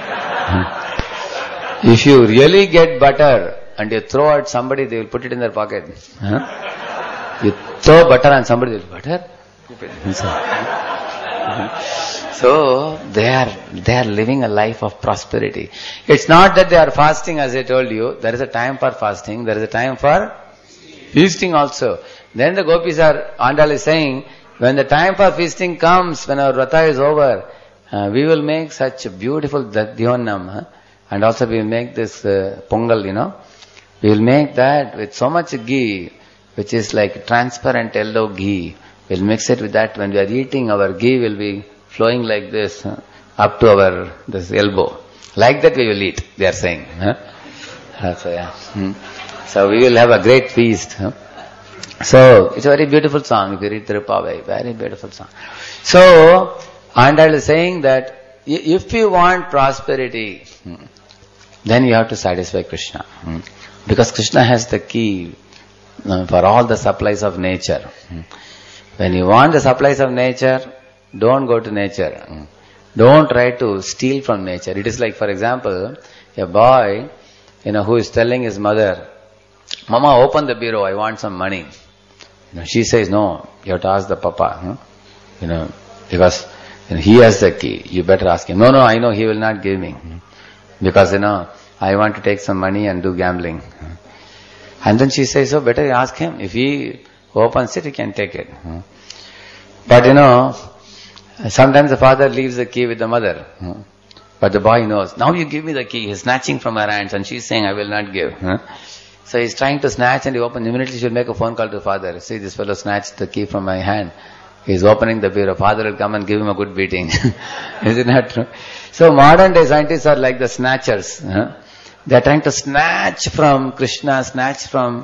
If you really get butter and you throw at somebody, they will put it in their pocket. You throw butter on somebody, they will butter? So they are living a life of prosperity. It's not that they are fasting, as I told you. There is a time for fasting. There is a time for feasting also. Then the gopis Andal is saying, when the time for feasting comes, when our vrata is over, we will make such a beautiful dadyonam, and also we will make this pongal, We will make that with so much ghee, which is like transparent yellow ghee. We'll mix it with that. When we are eating, our ghee will be flowing like this, up to this elbow. Like that we will eat, they are saying. So we will have a great feast. So, it's a very beautiful song. If you read Tirupavai, very beautiful song. So, Andal is saying that if you want prosperity, then you have to satisfy Krishna. Because Krishna has the key for all the supplies of nature. When you want the supplies of nature, don't go to nature. Don't try to steal from nature. It is like, for example, a boy, who is telling his mother, Mama, open the bureau, I want some money. She says, no, you have to ask the papa. Because he has the key. You better ask him. No, I know he will not give me. Because, I want to take some money and do gambling. And then she says, so better ask him. If he opens it, he can take it. But, sometimes the father leaves the key with the mother. But the boy knows, now you give me the key. He's snatching from her hands and she's saying, I will not give. So he's trying to snatch and he opens. Immediately she'll make a phone call to the father. See, this fellow snatched the key from my hand. He's opening the bureau. Father will come and give him a good beating. Is it not true? So modern day scientists are like the snatchers. They are trying to snatch from Krishna, snatch from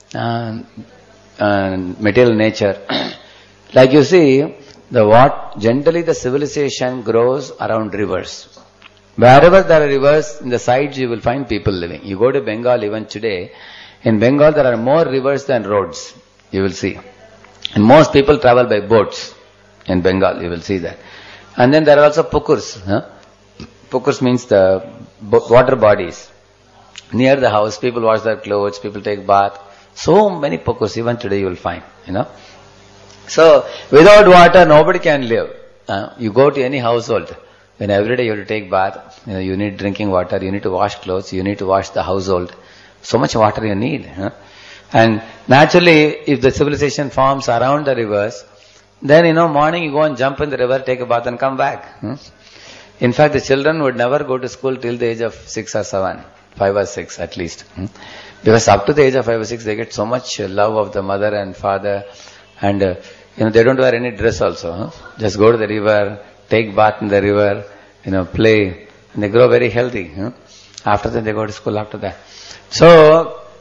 material nature. Like you see, generally the civilization grows around rivers. Wherever there are rivers, in the sides you will find people living. You go to Bengal even today, in Bengal there are more rivers than roads, you will see. And most people travel by boats in Bengal, you will see that. And then there are also pukurs. Pukurs means the water bodies. Near the house, people wash their clothes, people take bath. So many pukurs, even today you will find, So, without water, nobody can live. You go to any household, when every day you have to take bath, you need drinking water, you need to wash clothes, you need to wash the household. So much water you need. And naturally, if the civilization forms around the rivers, then morning you go and jump in the river, take a bath and come back. In fact, the children would never go to school till the age of 6 or 7, 5 or 6 at least. Because up to the age of 5 or 6, they get so much love of the mother and father, and they don't wear any dress also. Just go to the river, take bath in the river, play, and they grow very healthy. After that, they go to school after that. So,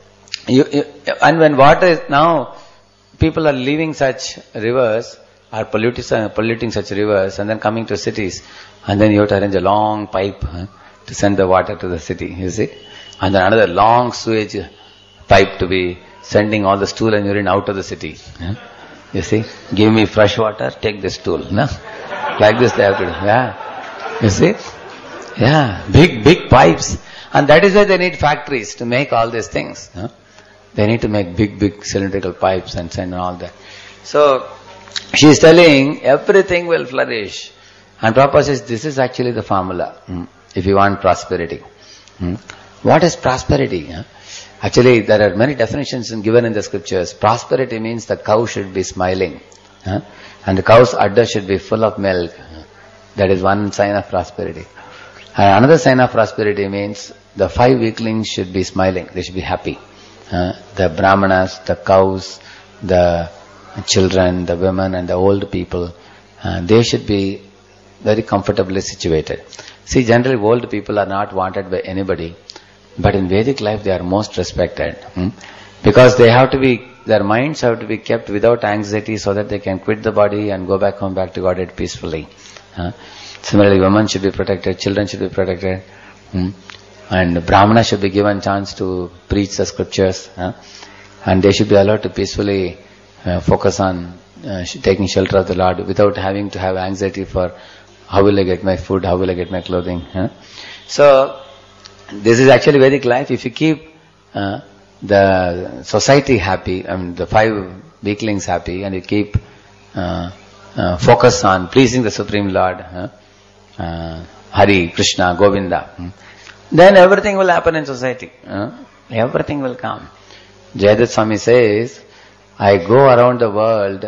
And when water is now, people are leaving such rivers, are polluting such rivers, and then coming to cities, and then you have to arrange a long pipe to send the water to the city, you see? And then another long sewage pipe to be sending all the stool and urine out of the city. You see? Give me fresh water, take the stool. No? Like this they have to do. Yeah. You see? Yeah. Big pipes. And that is why they need factories to make all these things. They need to make big cylindrical pipes and send all that. So, she is telling everything will flourish. And Prabhupada says this is actually the formula if you want prosperity. What is prosperity? Actually, there are many definitions given in the scriptures. Prosperity means the cow should be smiling. And the cow's udder should be full of milk. That is one sign of prosperity. And another sign of prosperity means the 5 weaklings should be smiling. They should be happy. The brahmanas, the cows, the children, the women and the old people, they should be very comfortably situated. See, generally old people are not wanted by anybody, but in Vedic life they are most respected. Because they have to be, their minds have to be kept without anxiety so that they can quit the body and go back home, back to Godhead peacefully. Similarly, women should be protected, children should be protected, and Brahmana should be given chance to preach the scriptures, and they should be allowed to peacefully focus on taking shelter of the Lord without having to have anxiety for how will I get my food, how will I get my clothing. So, this is actually Vedic life. If you keep the society happy, the 5 weaklings happy, and you keep focus on pleasing the Supreme Lord, Hari, Krishna, Govinda, then everything will happen in society. Everything will come. Jayadatta Swami says, I go around the world,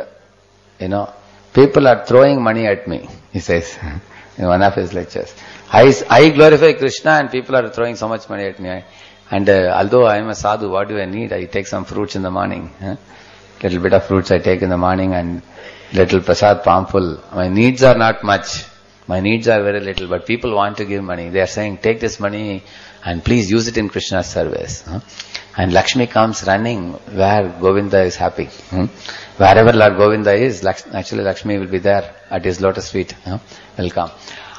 people are throwing money at me, he says, in one of his lectures. I glorify Krishna and people are throwing so much money at me. And although I am a sadhu, what do I need? I take some fruits in the morning. Little bit of fruits I take in the morning and little prasad palmful. My needs are not much. My needs are very little, but people want to give money. They are saying, take this money and please use it in Krishna's service. And Lakshmi comes running where Govinda is happy. Wherever Lord Govinda is, actually Lakshmi will be there at his lotus feet. Will come.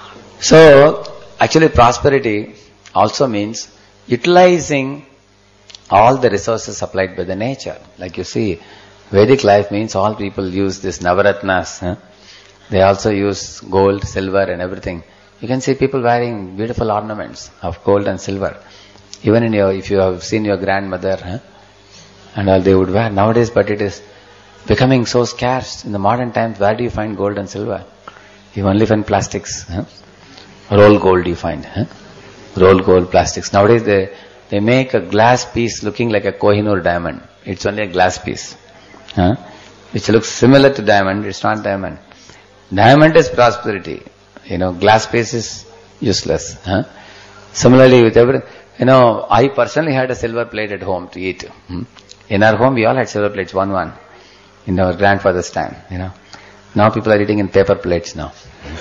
So, actually prosperity also means utilizing all the resources supplied by the nature. Like you see, Vedic life means all people use this Navaratnas. They also use gold, silver and everything. You can see people wearing beautiful ornaments of gold and silver. Even if you have seen your grandmother, and all they would wear nowadays, but it is becoming so scarce. In the modern times, where do you find gold and silver? You only find plastics. Roll gold you find. Roll gold, plastics. Nowadays they make a glass piece looking like a Kohinoor diamond. It's only a glass piece. Which looks similar to diamond, it's not diamond. Diamond is prosperity. Glass piece is useless. Similarly with everything. I personally had a silver plate at home to eat. In our home we all had silver plates, one. In our grandfather's time, Now people are eating in paper plates now.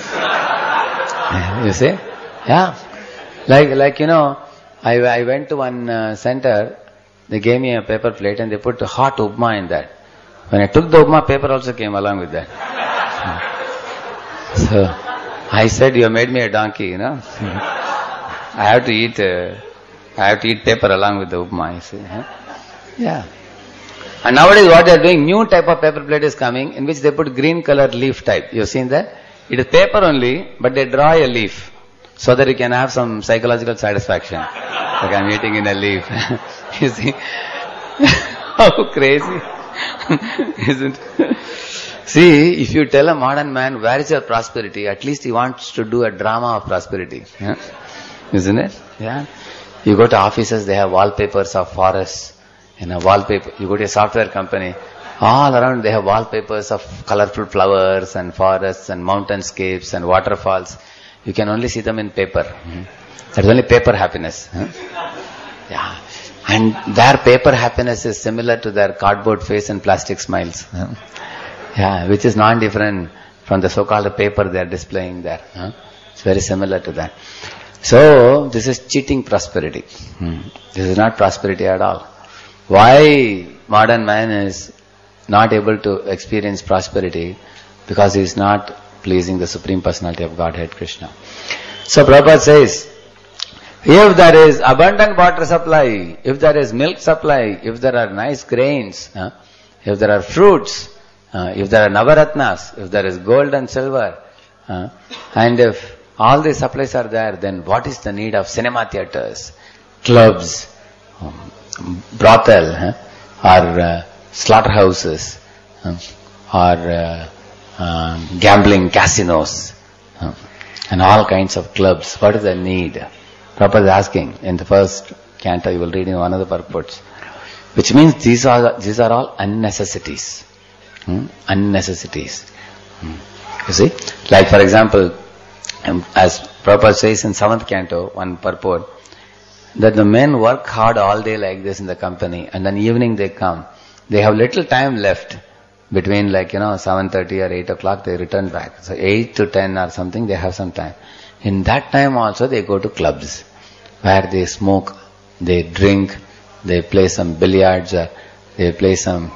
You see? Yeah. Like I went to one center, they gave me a paper plate and they put hot upma in that. When I took the upma, paper also came along with that. So, I said, you have made me a donkey, I have to eat paper along with the upma, you see. Yeah. And nowadays what they are doing, new type of paper plate is coming in which they put green color leaf type. You have seen that? It is paper only, but they draw a leaf so that you can have some psychological satisfaction. Like I'm eating in a leaf. You see? How crazy. Isn't it? See, if you tell a modern man, where is your prosperity? At least he wants to do a drama of prosperity. Isn't it? Yeah. You go to offices, they have wallpapers of forests. Wallpaper. You go to a software company, all around they have wallpapers of colorful flowers and forests and mountainscapes and waterfalls. You can only see them in paper. That's only paper happiness. Yeah. And their paper happiness is similar to their cardboard face and plastic smiles. Yeah, which is non-different from the so-called paper they are displaying there. It's very similar to that. So, this is cheating prosperity. This is not prosperity at all. Why modern man is not able to experience prosperity? Because he is not pleasing the Supreme Personality of Godhead, Krishna. So Prabhupada says, if there is abundant water supply, if there is milk supply, if there are nice grains, if there are fruits, if there are navaratnas, if there is gold and silver, and if all these supplies are there, then what is the need of cinema theatres, clubs, brothel, or slaughterhouses, or gambling casinos, and all kinds of clubs? What is the need? Prabhupada is asking in the first canto. You will read in one of the purports, which means these are all unnecessities. Unnecessities. You see, like for example, as Prabhupada says in 7th canto, one purport, that the men work hard all day like this in the company, and then evening they come. They have little time left between 7:30 or 8 o'clock they return back. So 8 to 10 or something, they have some time. In that time also they go to clubs where they smoke, they drink, they play some billiards, they play some,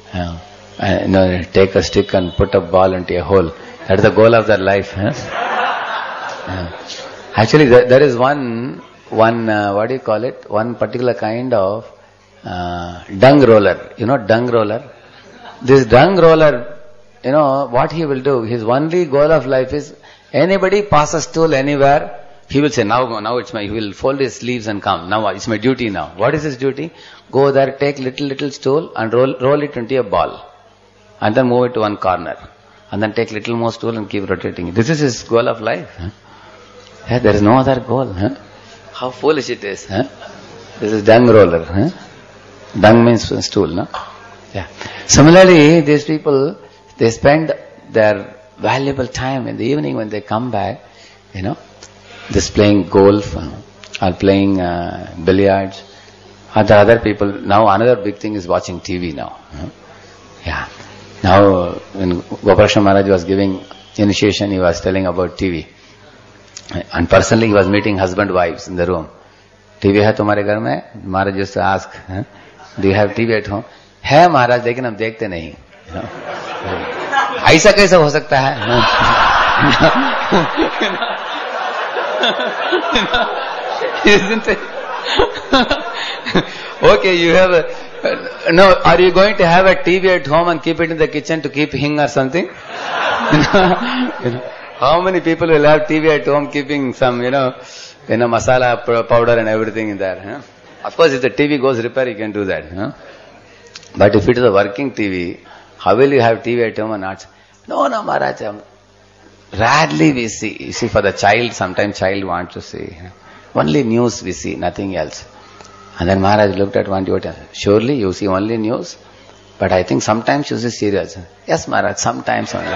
take a stick and put a ball into a hole. That is the goal of their life. Actually, there is one what do you call it? One particular kind of dung roller. Dung roller. This dung roller, what he will do, his only goal of life is, anybody pass a stool anywhere, he will say, now it's he will fold his sleeves and come. Now it's my duty now. What is his duty? Go there, take little stool and roll it into a ball. And then move it to one corner. And then take little more stool and keep rotating it. This is his goal of life. Yeah, there is no other goal. How foolish it is. This is dung roller. Dung means stool, no? Yeah. Similarly, these people, they spend their valuable time in the evening when they come back, just playing golf or playing billiards. Or the other people, now another big thing is watching TV now. Yeah. Now, when Gopalakrishna Maharaj was giving initiation, he was telling about TV. And personally, he was meeting husband-wives in the room. TV hai tumhare ghar mein? Maharaj used to ask, do you have TV at home? है महाराज, लेकिन हम देखते नहीं. ऐसा कैसे हो सकता है? Isn't it? Okay, you have no, are you going to have a TV at home and keep it in the kitchen to keep hing or something? How many people will have TV at home keeping some, masala powder and everything in there? Of course, if the TV goes repair, you can do that. But if it is a working TV, how will you have TV at home and not? No, Maharaj. Rarely we see. You see, for the child, sometimes child wants to see. Only news we see, nothing else. And then Maharaj looked at one devotee. Surely you see only news? But I think sometimes you see serials. Yes, Maharaj, sometimes only.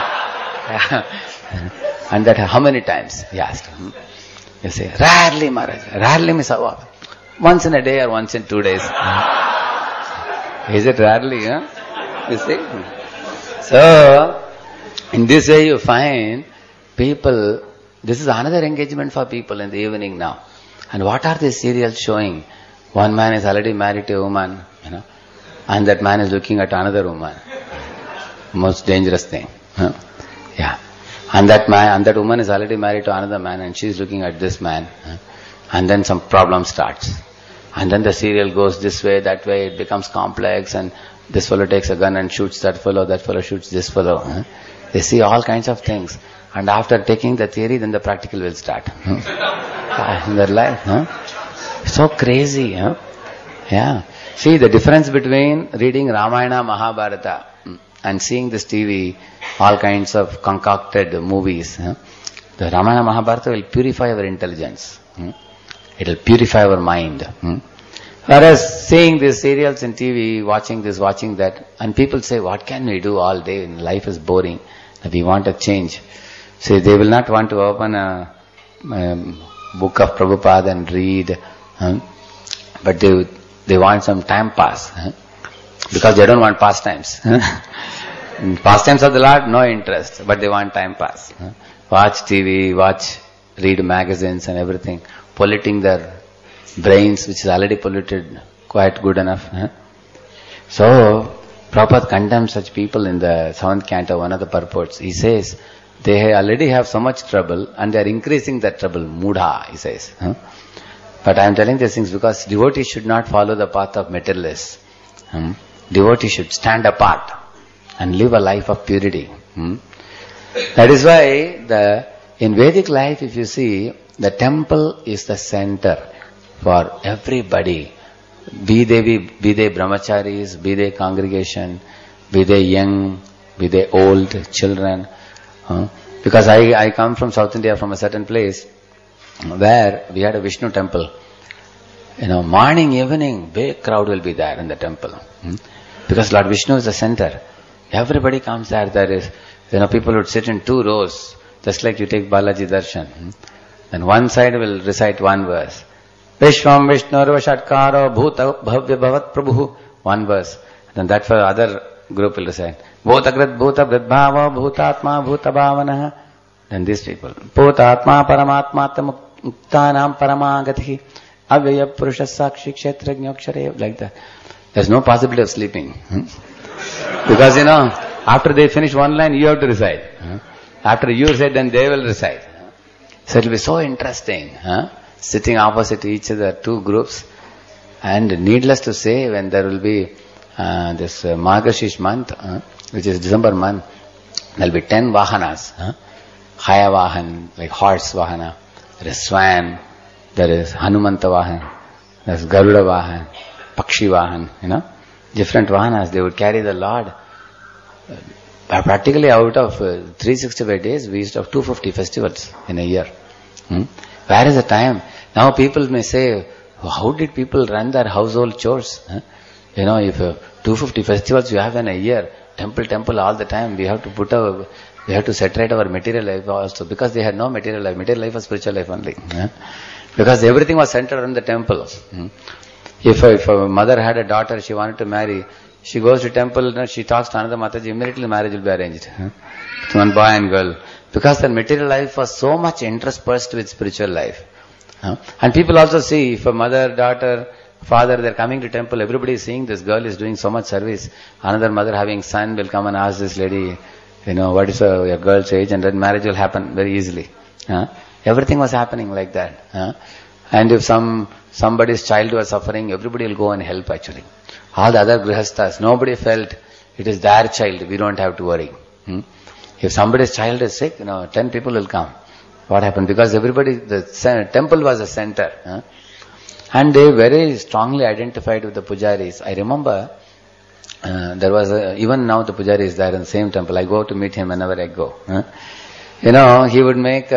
And that how many times? He asked. You say, rarely, Maharaj. Rarely means once in a day or once in 2 days. Is it rarely? You see? So, in this way you find people, this is another engagement for people in the evening now. And what are these serials showing? One man is already married to a woman, and that man is looking at another woman. Most dangerous thing. Yeah. And that woman is already married to another man, and she is looking at this man. And then some problem starts. And then the serial goes this way, that way, it becomes complex, and this fellow takes a gun and shoots that fellow shoots this fellow. They see all kinds of things. And after taking the theory, then the practical will start. In their life. So crazy. Yeah. See, the difference between reading Ramayana, Mahabharata and seeing this TV, all kinds of concocted movies. The Ramayana, Mahabharata will purify our intelligence. It will purify our mind. Whereas seeing these serials in TV, watching this, watching that, and people say, what can we do all day? Life is boring. We want a change. See, they will not want to open a book of Prabhupada and read, but they want some time pass, because they don't want pastimes. Pastimes of the Lord, no interest, but they want time pass. Watch TV, read magazines and everything, polluting their brains, which is already polluted quite good enough. So, Prabhupada condemns such people in the 7th canto, one of the purports. He says, they already have so much trouble and they are increasing that trouble. Mudha, he says. But I am telling these things because devotees should not follow the path of materialists. Devotees should stand apart and live a life of purity. That is why in Vedic life, if you see, the temple is the center for everybody. Be they brahmacharis, be they congregation, be they young, be they old, children. Because I come from South India, from a certain place where we had a Vishnu temple. Morning, evening, big crowd will be there in the temple. Because Lord Vishnu is the center. Everybody comes there. There is, people would sit in 2 rows, just like you take Balaji Darshan. And one side will recite one verse. Vishvam Vishnurva Shatkaro Bhuta Bhavya Bhavat Prabhu. One verse. Then that for other group will recite. Bhutagrat Bhuta Vridbhava Bhutatma Bhuta Bhavanaha. Then these people. Bhutatma Paramatma Muktanam Paramagati Avyaya Purusha Sakshi Kshetrajna Akshare. Like that. There's no possibility of sleeping. Because after they finish one line, you have to recite. After you recite, then they will recite. So it will be so interesting. Sitting opposite each other, 2 groups. And needless to say, when there will be this Margashish month, which is December month, there will be 10 Vahanas. Haya Vahan, like horse Vahana. There is Swan, there is Hanumanta Vahan, there is Garuda Vahan, Pakshi Vahan, different Vahanas. They would carry the Lord. Practically out of 365 days, we used to have 250 festivals in a year. Where is the time? Now people may say, how did people run their household chores? If 250 festivals you have in a year, temple all the time, we have to separate our material life also, because they had no material life. Material life was spiritual life only. Because everything was centered on the temple. If a mother had a daughter, she wanted to marry, she goes to temple, she talks to another Mataji, immediately marriage will be arranged. To one boy and girl. Because the material life was so much interspersed with spiritual life. And people also see, if a mother, daughter, father, they're coming to temple, everybody is seeing this girl is doing so much service. Another mother having son will come and ask this lady, what is your girl's age, and then marriage will happen very easily. Everything was happening like that. And if somebody's child was suffering, everybody will go and help actually. All the other grihasthas, nobody felt it is their child, we don't have to worry. If somebody's child is sick, 10 people will come. What happened? Because the temple was a center. And they very strongly identified with the pujaris. I remember, there was even now the pujari is there in the same temple. I go to meet him whenever I go. He would make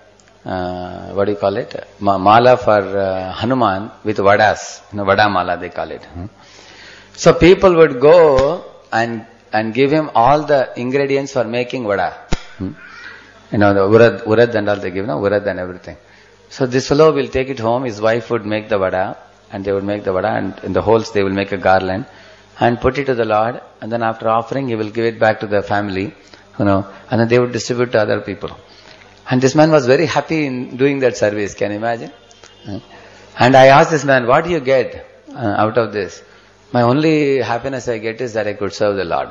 what do you call it? Mala for Hanuman with vadas. Vada mala they call it. So people would go and give him all the ingredients for making vada. The urad and all they give, urad and everything. So this fellow will take it home, his wife would make the vada, and they would make the vada, and in the holes they will make a garland, and put it to the Lord, and then after offering, he will give it back to the family, and then they would distribute to other people. And this man was very happy in doing that service, can you imagine? And I asked this man, what do you get out of this? My only happiness I get is that I could serve the Lord.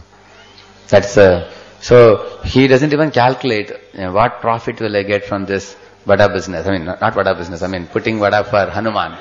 So he doesn't even calculate what profit will I get from this vada business. Not vada business, putting vada for Hanuman.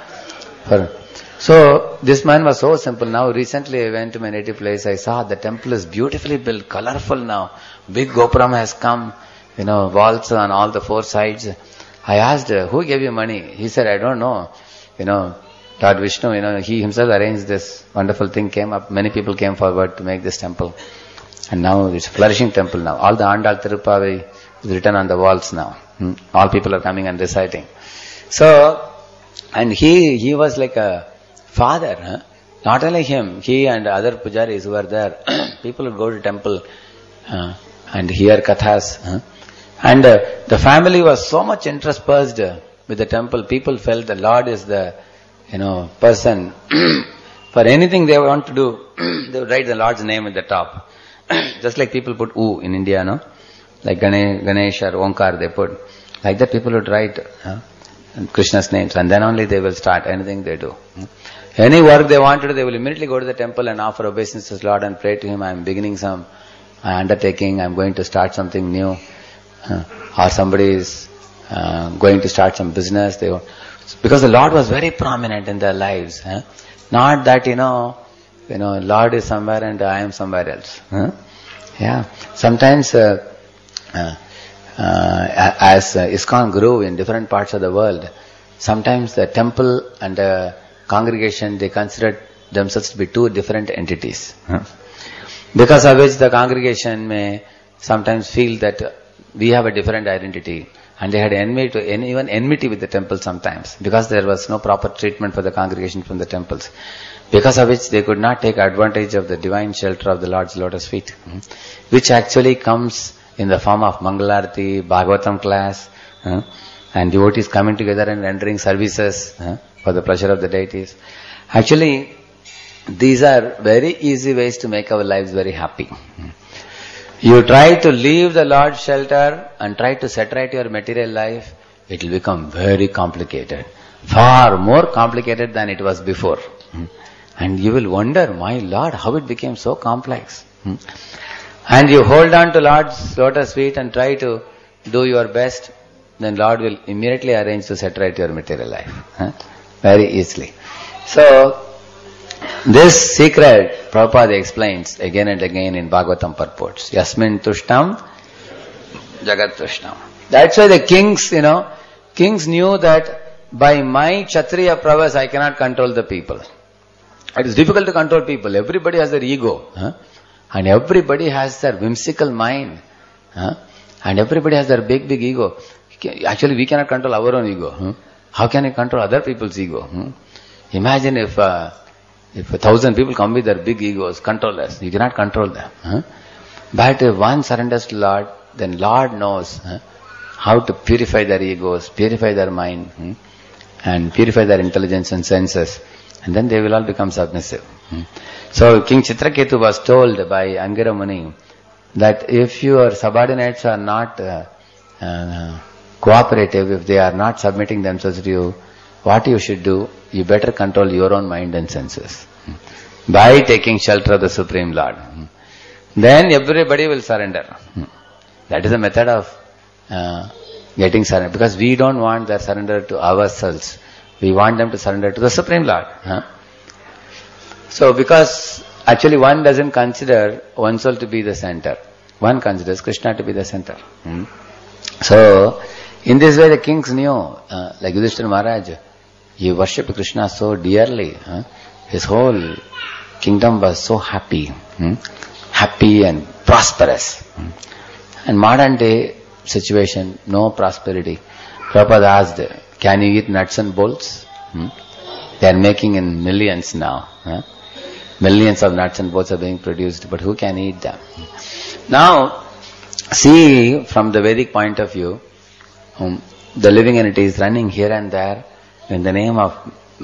So this man was so simple. Now recently I went to my native place, I saw the temple is beautifully built, colorful now. Big gopuram has come, walls on all the 4 sides. I asked, who gave you money? He said, I don't know. Lord Vishnu, he himself arranged this wonderful thing, came up, many people came forward to make this temple. And now it's a flourishing temple now. All the Andal Tiruppavi is written on the walls now. All people are coming and reciting. So, and he was like a father. Not only him, he and other pujaris who were there, people would go to temple and hear kathas. And the family was so much interspersed with the temple. People felt the Lord is the person. For anything they want to do, they would write the Lord's name at the top. Just like people put U in India, like Ganesh or Omkar they put. Like that people would write Krishna's names, and then only they will start anything they do. Any work they want to do, they will immediately go to the temple and offer obeisance to the Lord and pray to Him, I am beginning some undertaking, I am going to start something new. Or somebody is going to start some business. Because the Lord was very prominent in their lives. Not that, Lord is somewhere and I am somewhere else. Yeah. Sometimes, as ISKCON grew in different parts of the world, sometimes the temple and the congregation, they considered themselves to be two different entities. Because of which the congregation may sometimes feel that we have a different identity. And they had even enmity with the temple sometimes, because there was no proper treatment for the congregation from the temples. Because of which they could not take advantage of the divine shelter of the Lord's lotus feet, which actually comes in the form of Mangalarti, Bhagavatam class, and devotees coming together and rendering services for the pleasure of the deities. Actually, these are very easy ways to make our lives very happy. You try to leave the Lord's shelter and try to set right your material life, it will become very complicated. Far more complicated than it was before. And you will wonder, my Lord, how it became so complex. And you hold on to Lord's lotus feet and try to do your best, then Lord will immediately arrange to set right your material life. Very easily. So, this secret, Prabhupada explains again and again in Bhagavatam purports. Yasmin tushtam, jagat tushtam. That's why the kings, kings knew that by my Kshatriya pravas I cannot control the people. It is difficult to control people. Everybody has their ego. And everybody has their whimsical mind. And everybody has their big ego. Actually, we cannot control our own ego. How can we control other people's ego? Imagine if 1,000 people come with their big egos, control us. You cannot control them. But if one surrenders to Lord, then Lord knows how to purify their egos, purify their mind, and purify their intelligence and senses. And then they will all become submissive. So King Chitraketu was told by Angira Muni that if your subordinates are not cooperative, if they are not submitting themselves to you, what you should do, you better control your own mind and senses by taking shelter of the Supreme Lord. Then everybody will surrender. That is the method of getting surrender, because we don't want their surrender to ourselves. We want them to surrender to the Supreme Lord. So because actually one doesn't consider oneself to be the center. One considers Krishna to be the center. So in this way the kings knew, like Yudhishthira Maharaj, he worshipped Krishna so dearly. His whole kingdom was so happy. Happy and prosperous. And modern day situation, no prosperity. Prabhupada asked, can you eat nuts and bolts? They are making in millions now. Millions of nuts and bolts are being produced, but who can eat them? Now, see from the Vedic point of view, the living entity is running here and there in the name of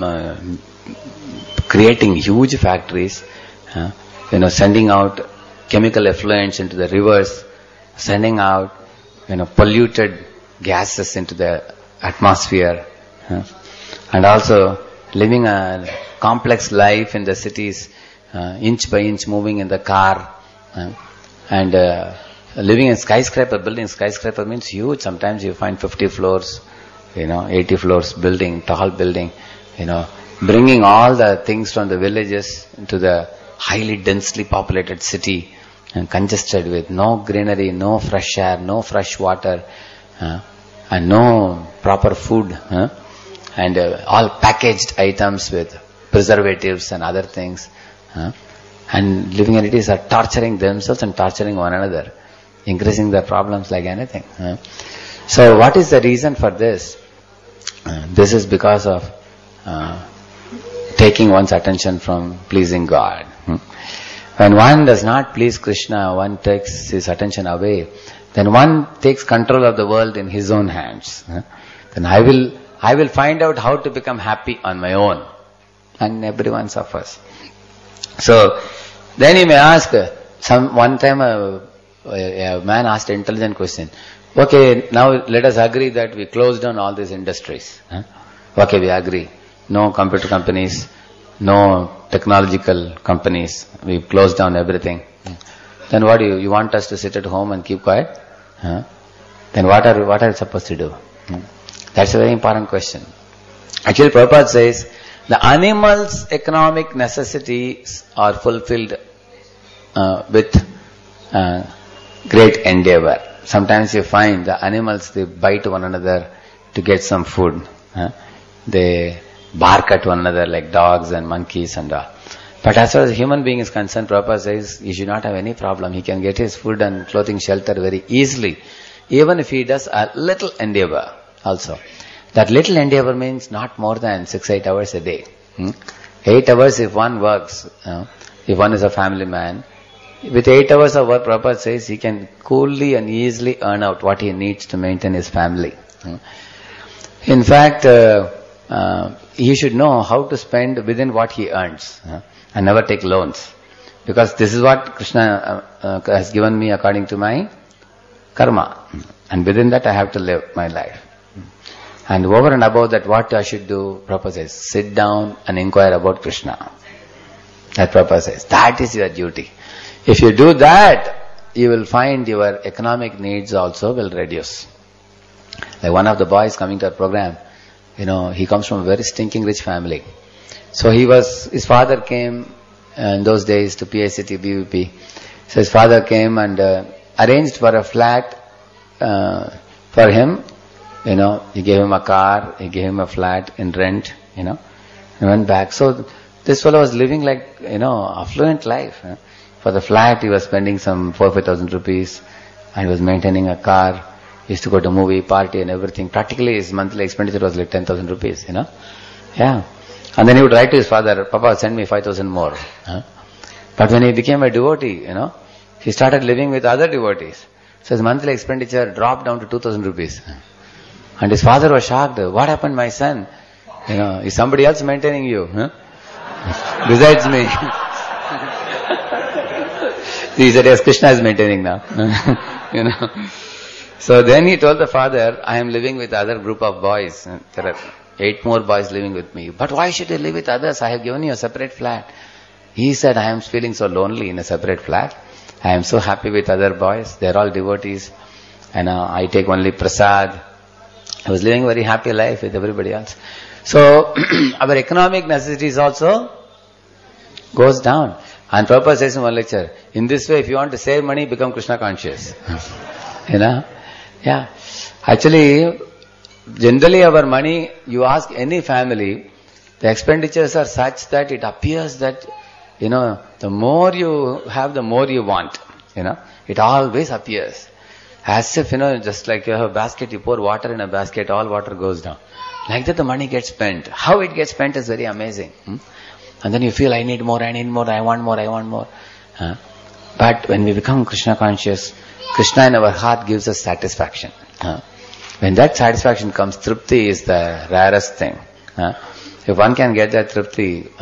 creating huge factories, sending out chemical effluents into the rivers, sending out, polluted gases into the atmosphere, and also living a complex life in the cities, inch by inch moving in the car, and living in skyscraper buildings. Skyscraper means huge. Sometimes you find 50 floors, 80 floors building, tall building, bringing all the things from the villages into the highly densely populated city and congested with no greenery, no fresh air, no fresh water, and no proper food, and all packaged items with preservatives and other things. And living entities are torturing themselves and torturing one another, increasing their problems like anything. So what is the reason for this? This is because of taking one's attention from pleasing God. When one does not please Krishna, one takes his attention away, then one takes control of the world in his own hands. Then I will find out how to become happy on my own. And everyone suffers. So, then you may ask, one time a man asked an intelligent question. Okay, now let us agree that we close down all these industries. Okay, we agree. No computer companies, no technological companies. We've closed down everything. Then what do you want us to sit at home and keep quiet? Then what are you supposed to do? That's a very important question. Actually, Prabhupada says, the animals' economic necessities are fulfilled with great endeavor. Sometimes you find the animals, they bite one another to get some food. They bark at one another like dogs and monkeys and all. But as far as a human being is concerned, Prabhupada says he should not have any problem. He can get his food and clothing, shelter very easily, even if he does a little endeavor also. That little endeavor means not more than 6-8 hours a day. 8 hours if one works, if one is a family man, with 8 hours of work, Prabhupada says he can coolly and easily earn out what he needs to maintain his family. In fact, he should know how to spend within what he earns and never take loans. Because this is what Krishna has given me according to my karma. And within that I have to live my life. And over and above that, what I should do, Prabhupada says, sit down and inquire about Krishna. That Prabhupada says, that is your duty. If you do that, you will find your economic needs also will reduce. Like one of the boys coming to our program, he comes from a very stinking rich family. So his father came in those days to PICT, BVP. So his father came and arranged for a flat for him. He gave him a car, he gave him a flat in rent, he went back. So this fellow was living like, affluent life. For the flat, he was spending some 4,000-5,000 rupees, and he was maintaining a car. He used to go to movie, party and everything. Practically his monthly expenditure was like 10,000 rupees, Yeah. And then he would write to his father, Papa, send me 5,000 more. But when he became a devotee, he started living with other devotees. So his monthly expenditure dropped down to 2,000 rupees. And his father was shocked. What happened, my son? Is somebody else maintaining you? Besides me. He said, yes, Krishna is maintaining now. So then he told the father, I am living with other group of boys. There are 8 more boys living with me. But why should you live with others? I have given you a separate flat. He said, I am feeling so lonely in a separate flat. I am so happy with other boys. They are all devotees. And I take only prasad. I was living a very happy life with everybody else. So our economic necessities also goes down. And Prabhupada says in one lecture, in this way, if you want to save money, become Krishna conscious. Yeah. Actually, generally our money, you ask any family, the expenditures are such that it appears that, the more you have, the more you want. It always appears. As if, just like you have a basket, you pour water in a basket, all water goes down. Like that the money gets spent. How it gets spent is very amazing. And then you feel, I need more, I want more. But when we become Krishna conscious, Krishna in our heart gives us satisfaction. When that satisfaction comes, tripti is the rarest thing. If one can get that tripti,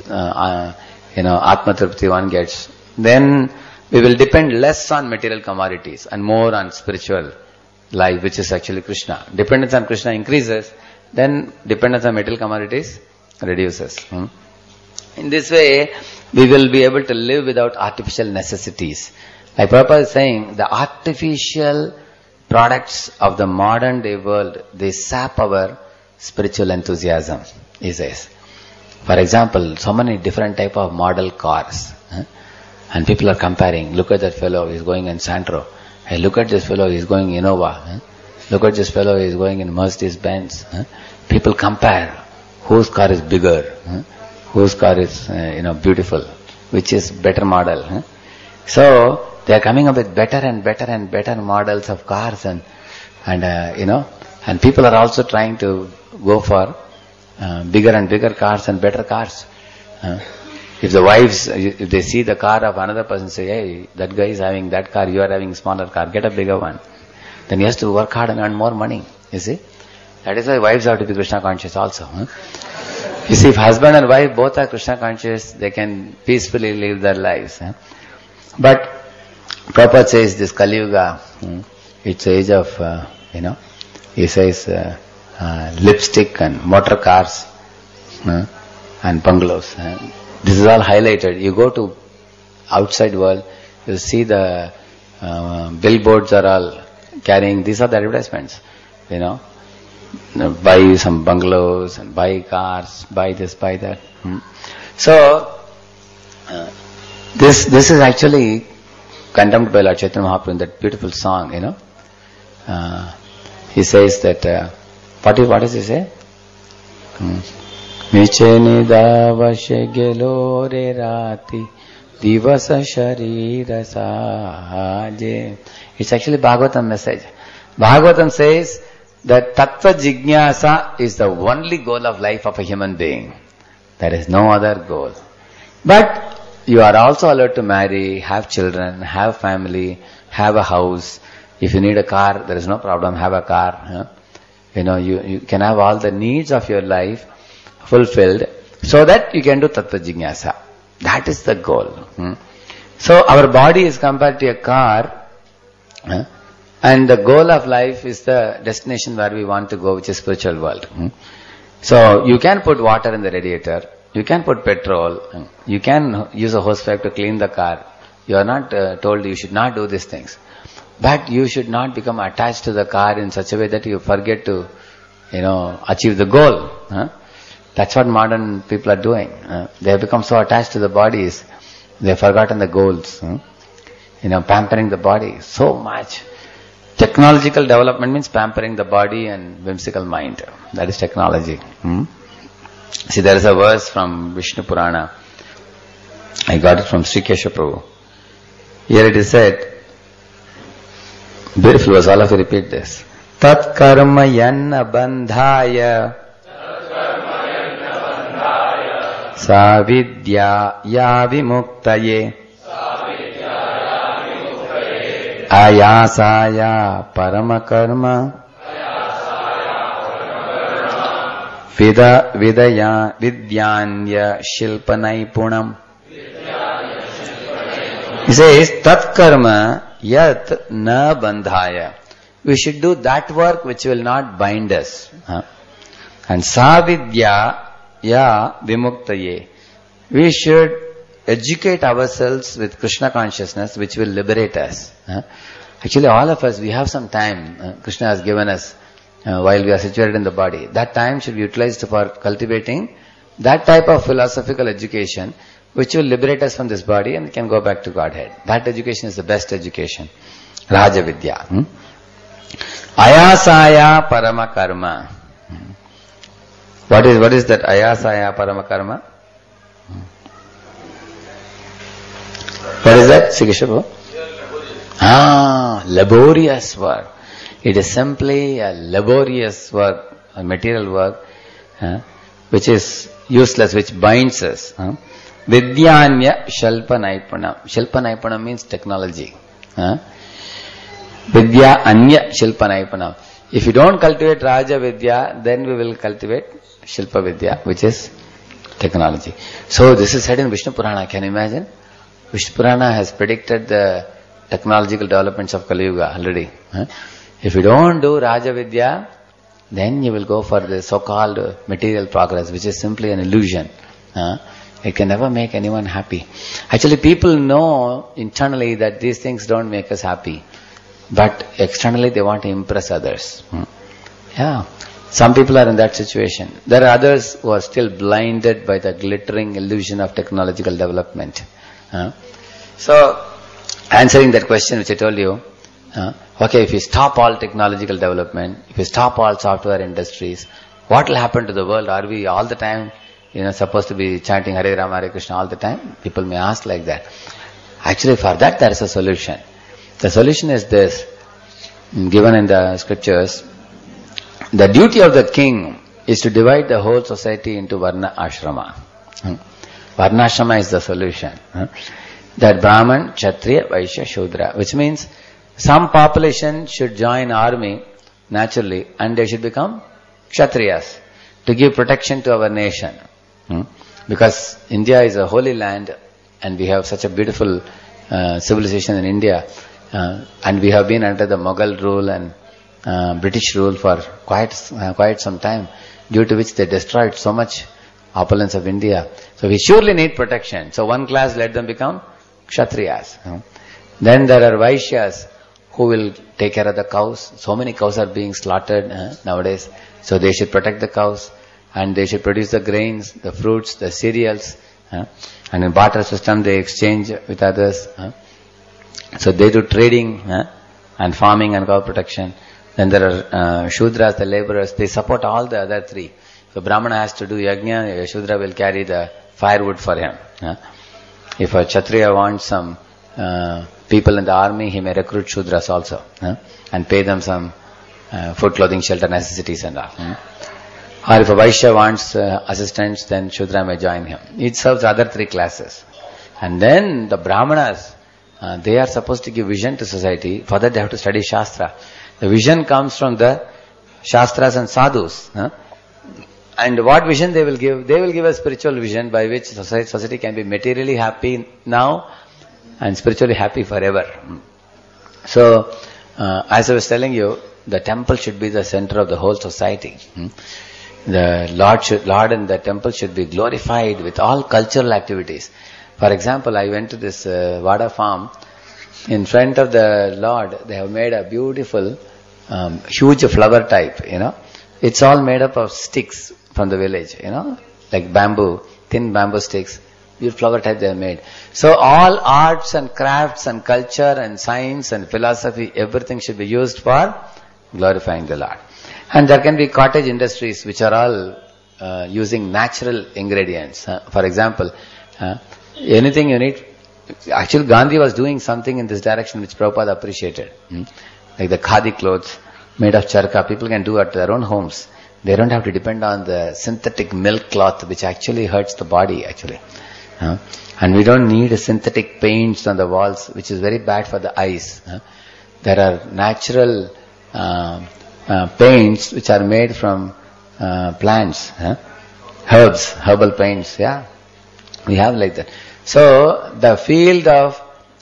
atma tripti one gets, then we will depend less on material commodities and more on spiritual life, which is actually Krishna. Dependence on Krishna increases, then dependence on material commodities reduces. In this way, we will be able to live without artificial necessities. Like Prabhupada is saying, the artificial products of the modern day world, they sap our spiritual enthusiasm, he says. For example, so many different type of model cars. And people are comparing. Look at that fellow, he's going in Santro. Hey, look at this fellow, he's going Innova. Look at this fellow, he's going in Mercedes Benz. People compare whose car is bigger, whose car is beautiful, which is better model. So they are coming up with better and better models of cars, and people are also trying to go for bigger and bigger cars and better cars. If the wives, if they see the car of another person, say, hey, that guy is having that car, you are having smaller car, get a bigger one. Then he has to work hard and earn more money, you see. That is why wives have to be Krishna conscious also. You see, if husband and wife both are Krishna conscious, they can peacefully live their lives. But Prabhupada says this Kali Yuga, it's age of, he says lipstick and motor cars, and bungalows. This is all highlighted. You go to outside world, you see the billboards are all carrying, these are the advertisements, buy some bungalows and buy cars, buy this, buy that. So, this is actually condemned by Lord Chaitanya Mahaprabhu in that beautiful song, he says that, what does he say? Niche nidavashe gelo re rati divasa sharira sahaje. It's actually Bhagavatam message. Bhagavatam says that tattva jignasa is the only goal of life of a human being. There is no other goal. But you are also allowed to marry, have children, have family, have a house. If you need a car, there is no problem, have a car. You can have all the needs of your life fulfilled so that you can do tattva jignasa. That is the goal. So our body is compared to a car, and the goal of life is the destination where we want to go, which is spiritual world. So you can put water in the radiator, you can put petrol, you can use a hosepipe to clean the car. You are not told you should not do these things. But you should not become attached to the car in such a way that you forget to, achieve the goal. That's what modern people are doing. They have become so attached to the bodies, they have forgotten the goals. Pampering the body so much. Technological development means pampering the body and whimsical mind. That is technology. See, there is a verse from Vishnu Purana. I got it from Sri Kesha Prabhu. Here it is said, beautiful verse, all of you repeat this. Tat karma yanna bandhaya sa vidya ya vimuktaye ayasaya paramakarma vidya vidyanya shilpanaipunam. He says, tat karma yat na bandhaya. We should do that work which will not bind us. And savidya ya vimuktaye. We should educate ourselves with Krishna consciousness which will liberate us. Actually, all of us, we have some time Krishna has given us while we are situated in the body. That time should be utilized for cultivating that type of philosophical education which will liberate us from this body and can go back to Godhead. That education is the best education. Raja Vidya. Ayasaya Paramakarma. What is that Ayasaya Paramakarma? What is that, Sikhishabu? Laborious work. It is simply a laborious work, a material work, which is useless, which binds us. Vidyanya Shalpa Naipanam. Shalpa Naipanam means technology. Vidya Anya Shilpa Naipanam. If you don't cultivate Raja Vidya, then we will cultivate Shilpa Vidya, which is technology. So this is said in Vishnu Purana. Can you imagine? Vishnu Purana has predicted the technological developments of Kali Yuga already. If you don't do Raja Vidya, then you will go for the so-called material progress, which is simply an illusion. It can never make anyone happy. Actually, people know internally that these things don't make us happy. But externally they want to impress others. Some people are in that situation. There are others who are still blinded by the glittering illusion of technological development. So, answering that question which I told you, okay, if you stop all technological development, if you stop all software industries, what will happen to the world? Are we all the time, supposed to be chanting Hare Rama, Hare Krishna all the time? People may ask like that. Actually, for that there is a solution. The solution is this, given in the scriptures. The duty of the king is to divide the whole society into Varna Ashrama. Varna Ashrama is the solution. That Brahman, Kshatriya, Vaishya, Shudra, which means some population should join army naturally and they should become Kshatriyas to give protection to our nation. Because India is a holy land and we have such a beautiful civilization in India. And we have been under the Mughal rule and British rule for quite some time, due to which they destroyed so much opulence of India. So we surely need protection. So one class, let them become Kshatriyas. Then there are Vaishyas who will take care of the cows. So many cows are being slaughtered nowadays. So they should protect the cows and they should produce the grains, the fruits, the cereals. And in barter system they exchange with others. So they do trading and farming and cow protection. Then there are Shudras, the laborers. They support all the other three. So Brahmana has to do yajna, Shudra will carry the firewood for him. If a Kshatriya wants some people in the army, he may recruit Shudras also and pay them some food, clothing, shelter, necessities and all. Or if a Vaishya wants assistants, then Shudra may join him. It serves other three classes. And then the Brahmanas, they are supposed to give vision to society. For that they have to study Shastra. The vision comes from the Shastras and Sadhus. And what vision they will give? They will give a spiritual vision by which society can be materially happy now and spiritually happy forever. So, as I was telling you, the temple should be the center of the whole society. The Lord and the temple should be glorified with all cultural activities. For example, I went to this Vada farm. In front of the Lord, they have made a beautiful, huge flower type, It's all made up of sticks from the village, like bamboo, thin bamboo sticks. Beautiful flower type they have made. So all arts and crafts and culture and science and philosophy, everything should be used for glorifying the Lord. And there can be cottage industries which are all using natural ingredients. For example, anything you need. Actually, Gandhi was doing something in this direction which Prabhupada appreciated. Like the khadi clothes made of charka, people can do at their own homes. They don't have to depend on the synthetic milk cloth which actually hurts the body actually. And we don't need synthetic paints on the walls which is very bad for the eyes. There are natural paints which are made from plants, herbs, herbal paints, we have like that. So the field of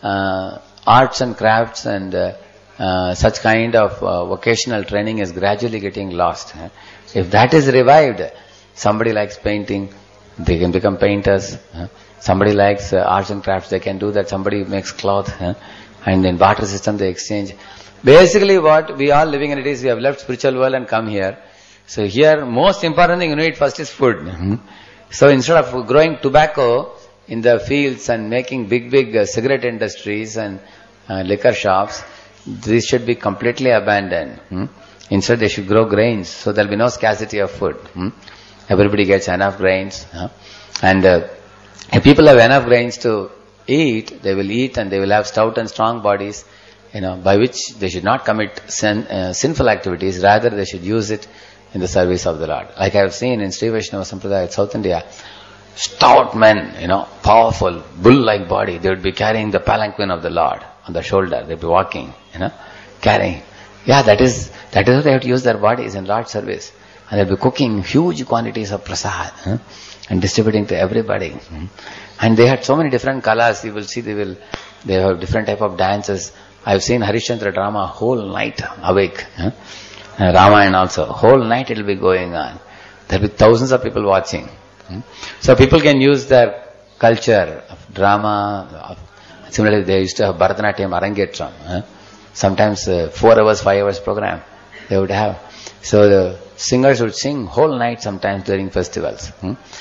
arts and crafts and such kind of vocational training is gradually getting lost. If that is revived, somebody likes painting, they can become painters. Somebody likes arts and crafts, they can do that. Somebody makes cloth, and in barter system they exchange. Basically what we are living in it is we have left spiritual world and come here. So here most important thing you need first is food. So instead of growing tobacco in the fields and making big cigarette industries and liquor shops, this should be completely abandoned. Instead they should grow grains, so there will be no scarcity of food. Everybody gets enough grains. And if people have enough grains to eat, they will eat and they will have stout and strong bodies, by which they should not commit sinful activities, rather they should use it in the service of the Lord. Like I have seen in Sri Vaishnava Sampradaya, South India, stout men, powerful, bull-like body, they would be carrying the palanquin of the Lord on the shoulder, they would be walking, carrying. That is how they have to use their bodies in Lord's service. And they will be cooking huge quantities of prasad and distributing to everybody. And they had so many different colors, you will see they have different type of dances. I have seen Harishchandra drama whole night awake. Ramayana also, whole night it will be going on. There will be thousands of people watching. So people can use their culture of drama. Similarly, they used to have Bharatanatyam Arangetram. Sometimes 4 hours, 5 hours program they would have. So the singers would sing whole night sometimes during festivals.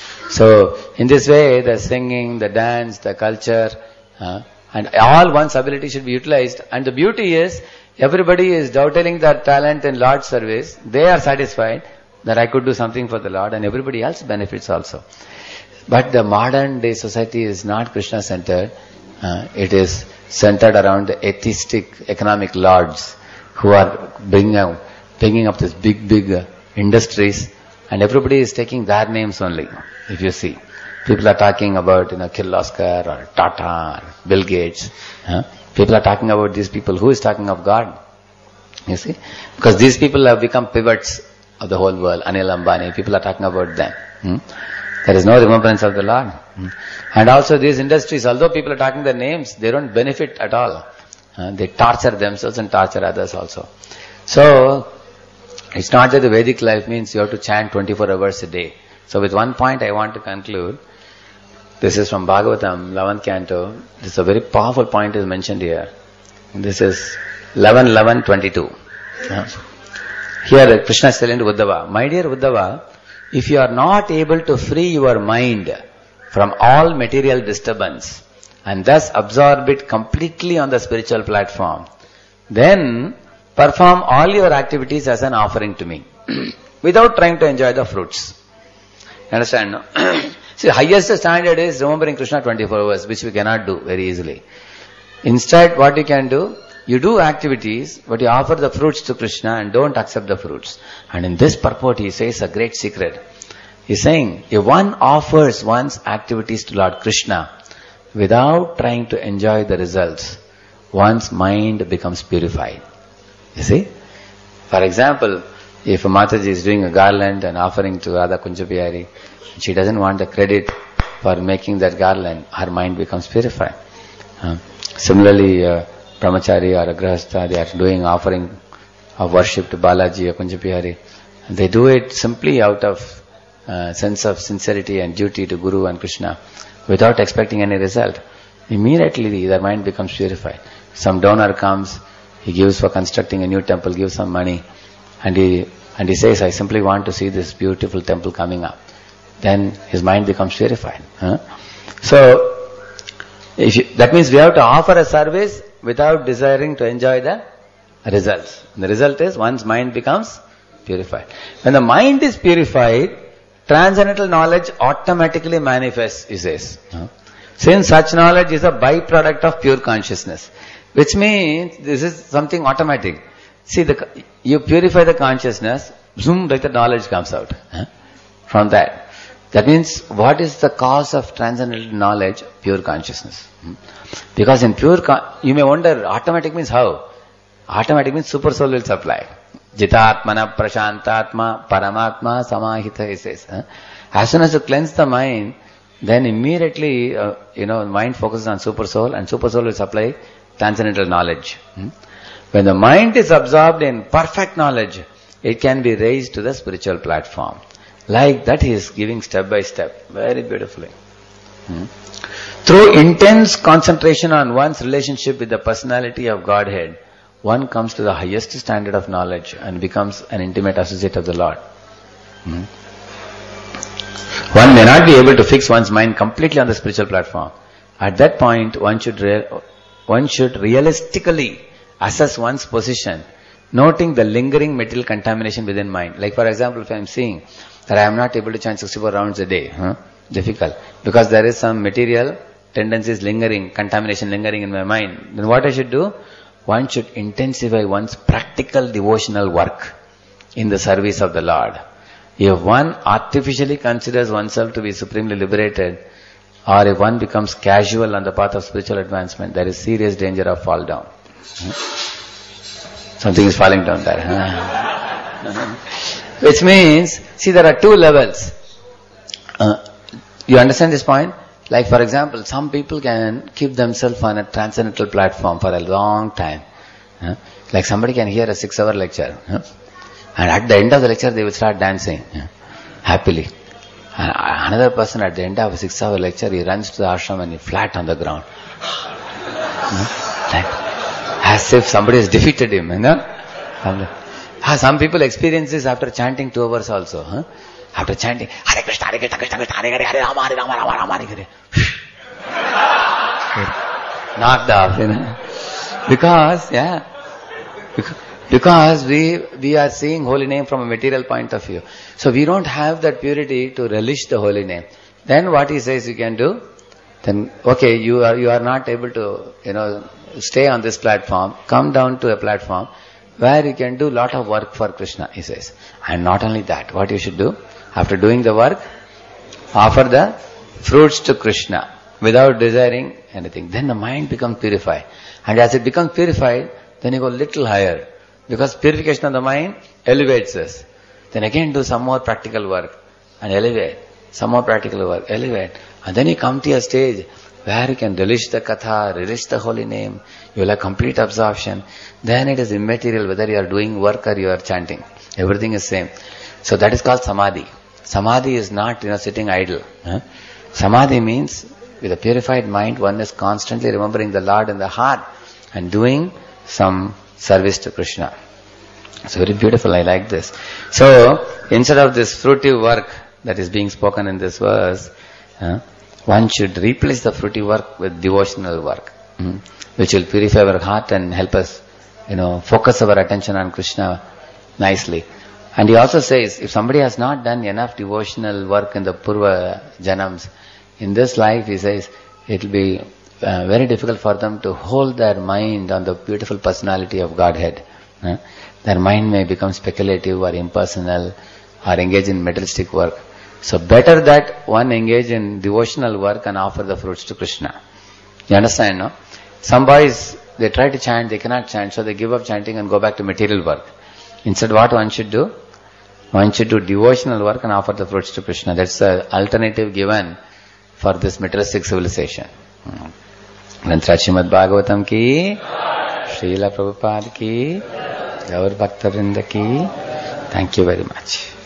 So in this way, the singing, the dance, the culture, and all one's ability should be utilized. And the beauty is, everybody is doubting their talent in Lord's service. They are satisfied that I could do something for the Lord, and everybody else benefits also. But the modern day society is not Krishna-centered. It is centered around the atheistic economic lords who are bringing up these big industries, and everybody is taking their names only. If you see, people are talking about Kirloskar or Tata, or Bill Gates. People are talking about these people. Who is talking of God? You see, because these people have become pivots of the whole world. Anil Ambani, people are talking about them. There is no remembrance of the Lord. And also these industries, although people are talking their names, they don't benefit at all. They torture themselves and torture others also. So, it's not that the Vedic life means you have to chant 24 hours a day. So with one point I want to conclude. This is from Bhagavatam, 11th canto. This is a very powerful point is mentioned here. This is 11:11:22. Here Krishna is telling to Uddhava, my dear Uddhava, if you are not able to free your mind from all material disturbance and thus absorb it completely on the spiritual platform, then perform all your activities as an offering to me without trying to enjoy the fruits. Understand? No? See, the highest standard is remembering Krishna 24 hours, which we cannot do very easily. Instead, what you can do, you do activities, but you offer the fruits to Krishna and don't accept the fruits. And in this purport, he says a great secret. He's saying, if one offers one's activities to Lord Krishna without trying to enjoy the results, one's mind becomes purified. You see? For example, if Mataji is doing a garland and offering to Radha Kunjabihari, she doesn't want the credit for making that garland, her mind becomes purified. Similarly, Brahmachari or a Grahastha, they are doing offering of worship to Balaji or Kunjabihari. They do it simply out of sense of sincerity and duty to Guru and Krishna without expecting any result. Immediately their mind becomes purified. Some donor comes, he gives for constructing a new temple, gives some money, and he says, I simply want to see this beautiful temple coming up. Then his mind becomes purified. So, that means we have to offer a service without desiring to enjoy the results. The result is one's mind becomes purified. When the mind is purified, transcendental knowledge automatically manifests, he says. Since such knowledge is a byproduct of pure consciousness, which means this is something automatic. See, you purify the consciousness, zoom, like the knowledge comes out from that. That means, what is the cause of transcendental knowledge? Pure consciousness. Because in you may wonder, automatic means how? Automatic means super soul will supply. Jitatmana prashantatma paramatma samahita, he says. As soon as you cleanse the mind, then immediately, mind focuses on super soul, and super soul will supply transcendental knowledge. When the mind is absorbed in perfect knowledge, it can be raised to the spiritual platform. Like that he is giving step by step, very beautifully. Through intense concentration on one's relationship with the personality of Godhead, one comes to the highest standard of knowledge and becomes an intimate associate of the Lord. One may not be able to fix one's mind completely on the spiritual platform. At that point, one should realistically assess one's position, noting the lingering material contamination within mind. Like for example, if I am seeing that I am not able to chant 64 rounds a day, difficult, because there is some material tendencies lingering, contamination lingering in my mind, then what I should do? One should intensify one's practical devotional work in the service of the Lord. If one artificially considers oneself to be supremely liberated, or if one becomes casual on the path of spiritual advancement, there is serious danger of fall down. Something is falling down there. Which means, see, there are two levels. You understand this point? Like for example, some people can keep themselves on a transcendental platform for a long time. Like somebody can hear a 6-hour lecture. And at the end of the lecture, they will start dancing happily. And another person at the end of a 6-hour lecture, he runs to the ashram and he flat on the ground. Like, as if somebody has defeated him. Some people experience this after chanting 2 hours also. After chanting, Hare Krishna, Hare Krishna, Krishna Krishna, Hare Hare, Hare Rama, Hare Rama, Rama Rama, Hare Hare. Knocked off, Because we are seeing holy name from a material point of view. So we don't have that purity to relish the holy name. Then what he says you can do? Then, okay, you are not able to, stay on this platform, come down to a platform where you can do lot of work for Krishna, he says. And not only that, what you should do? After doing the work, offer the fruits to Krishna without desiring anything. Then the mind becomes purified. And as it becomes purified, then you go little higher. Because purification of the mind elevates us. Then again do some more practical work and elevate. Some more practical work, elevate. And then you come to a stage where you can relish the katha, relish the holy name. You will have complete absorption. Then it is immaterial whether you are doing work or you are chanting. Everything is same. So that is called samadhi. Samadhi is not, sitting idle. Samadhi means, with a purified mind, one is constantly remembering the Lord in the heart and doing some service to Krishna. It's very beautiful, I like this. So, instead of this fruitive work that is being spoken in this verse, one should replace the fruitive work with devotional work, which will purify our heart and help us, focus our attention on Krishna nicely. And he also says, if somebody has not done enough devotional work in the Purva Janams, in this life, he says, it will be very difficult for them to hold their mind on the beautiful personality of Godhead. Their mind may become speculative or impersonal or engage in materialistic work. So better that one engage in devotional work and offer the fruits to Krishna. You understand, no? Some boys, they try to chant, they cannot chant, so they give up chanting and go back to material work. Instead, what one should do? One should do devotional work and offer the fruits to Krishna. That's the alternative given for this materialistic civilization. Granth Srimad Bhagavatam ki, Srila Prabhupada ki, Gaur Bhakta Vrinda ki. Thank you very much.